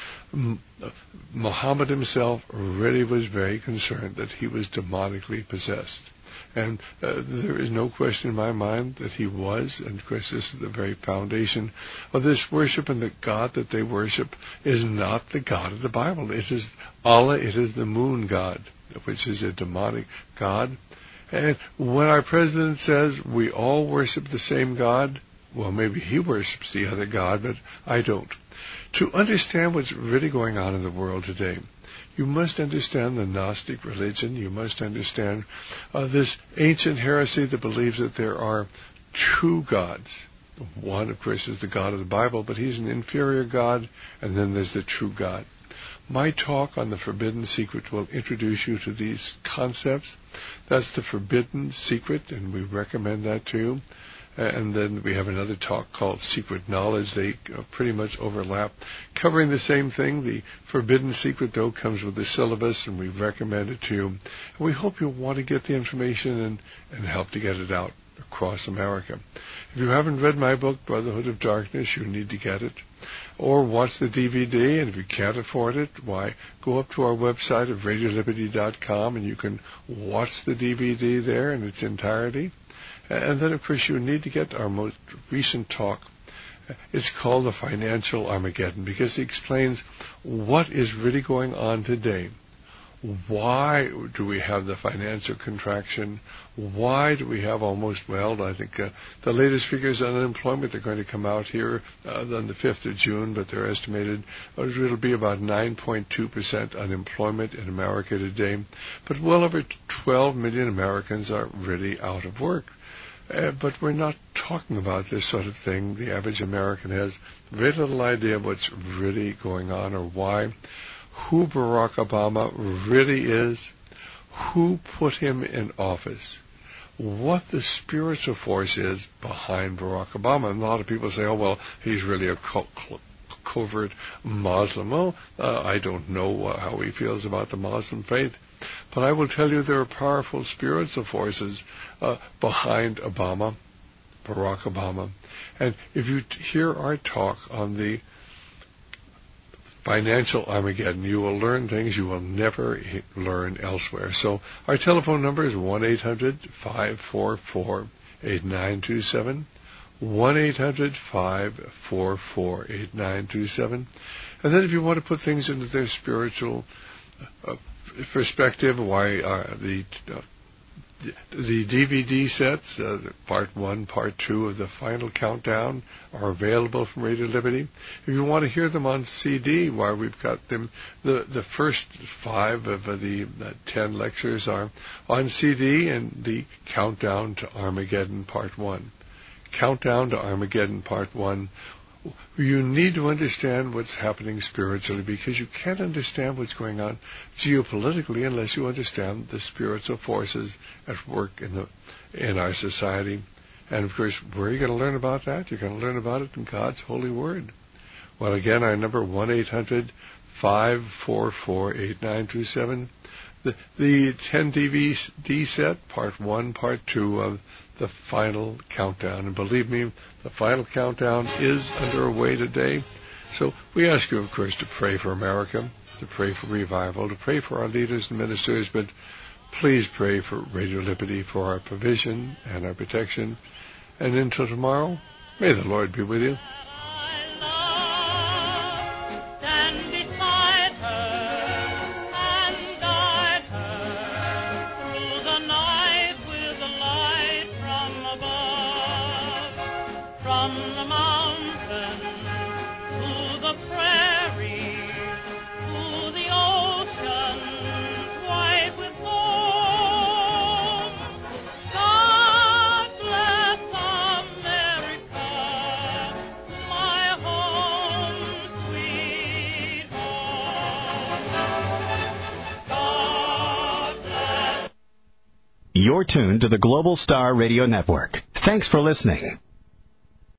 Muhammad himself really was very concerned that he was demonically possessed. And there is no question in my mind that he was, and of course this is the very foundation of this worship, and the God that they worship is not the God of the Bible. It is Allah, it is the moon god, which is a demonic god. And when our president says we all worship the same God, well, maybe he worships the other God, but I don't. To understand what's really going on in the world today, you must understand the Gnostic religion. You must understand this ancient heresy that believes that there are 2 gods. One, of course, is the God of the Bible, but he's an inferior God, and then there's the true God. My talk on the Forbidden Secret will introduce you to these concepts. That's the Forbidden Secret, and we recommend that to you. And then we have another talk called Secret Knowledge. They pretty much overlap, covering the same thing. The Forbidden Secret, though, comes with the syllabus, and we recommend it to you. And we hope you'll want to get the information and help to get it out across America. If you haven't read my book, Brotherhood of Darkness, you need to get it. Or watch the DVD, and if you can't afford it, why, go up to our website of radioliberty.com, and you can watch the DVD there in its entirety. And then, of course, you need to get our most recent talk. It's called The Financial Armageddon, because it explains what is really going on today. Why do we have the financial contraction? Why do we have almost, I think the latest figures on unemployment are going to come out here on the 5th of June, but they're estimated it'll be about 9.2% unemployment in America today. But well over 12 million Americans are really out of work. But we're not talking about this sort of thing. The average American has very little idea of what's really going on or why. Who Barack Obama really is, who put him in office, what the spiritual force is behind Barack Obama. And a lot of people say, he's really a covert Muslim. I don't know how he feels about the Muslim faith. But I will tell you there are powerful spiritual forces behind Barack Obama. And if you hear our talk on the Financial Armageddon, you will learn things you will never learn elsewhere. So our telephone number is 1-800-544-8927, 1-800-544-8927. And then if you want to put things into their spiritual perspective, the DVD sets, Part 1, Part 2 of the Final Countdown are available from Radio Liberty. If you want to hear them on CD, we've got them, the first 5 of the 10 lectures are on CD, and the Countdown to Armageddon Part 1. Countdown to Armageddon Part 1. You need to understand what's happening spiritually, because you can't understand what's going on geopolitically unless you understand the spiritual forces at work in our society. And, of course, where are you going to learn about that? You're going to learn about it in God's holy word. Well, again, our number, 1-800-544-8927. The 10 DVD set, Part 1, Part 2 of the final countdown. And believe me, the final countdown is underway today. So we ask you, of course, to pray for America, to pray for revival, to pray for our leaders and ministers, but please pray for Radio Liberty, for our provision and our protection. And until tomorrow, may the Lord be with you. You're tuned to the Global Star Radio Network. Thanks for listening.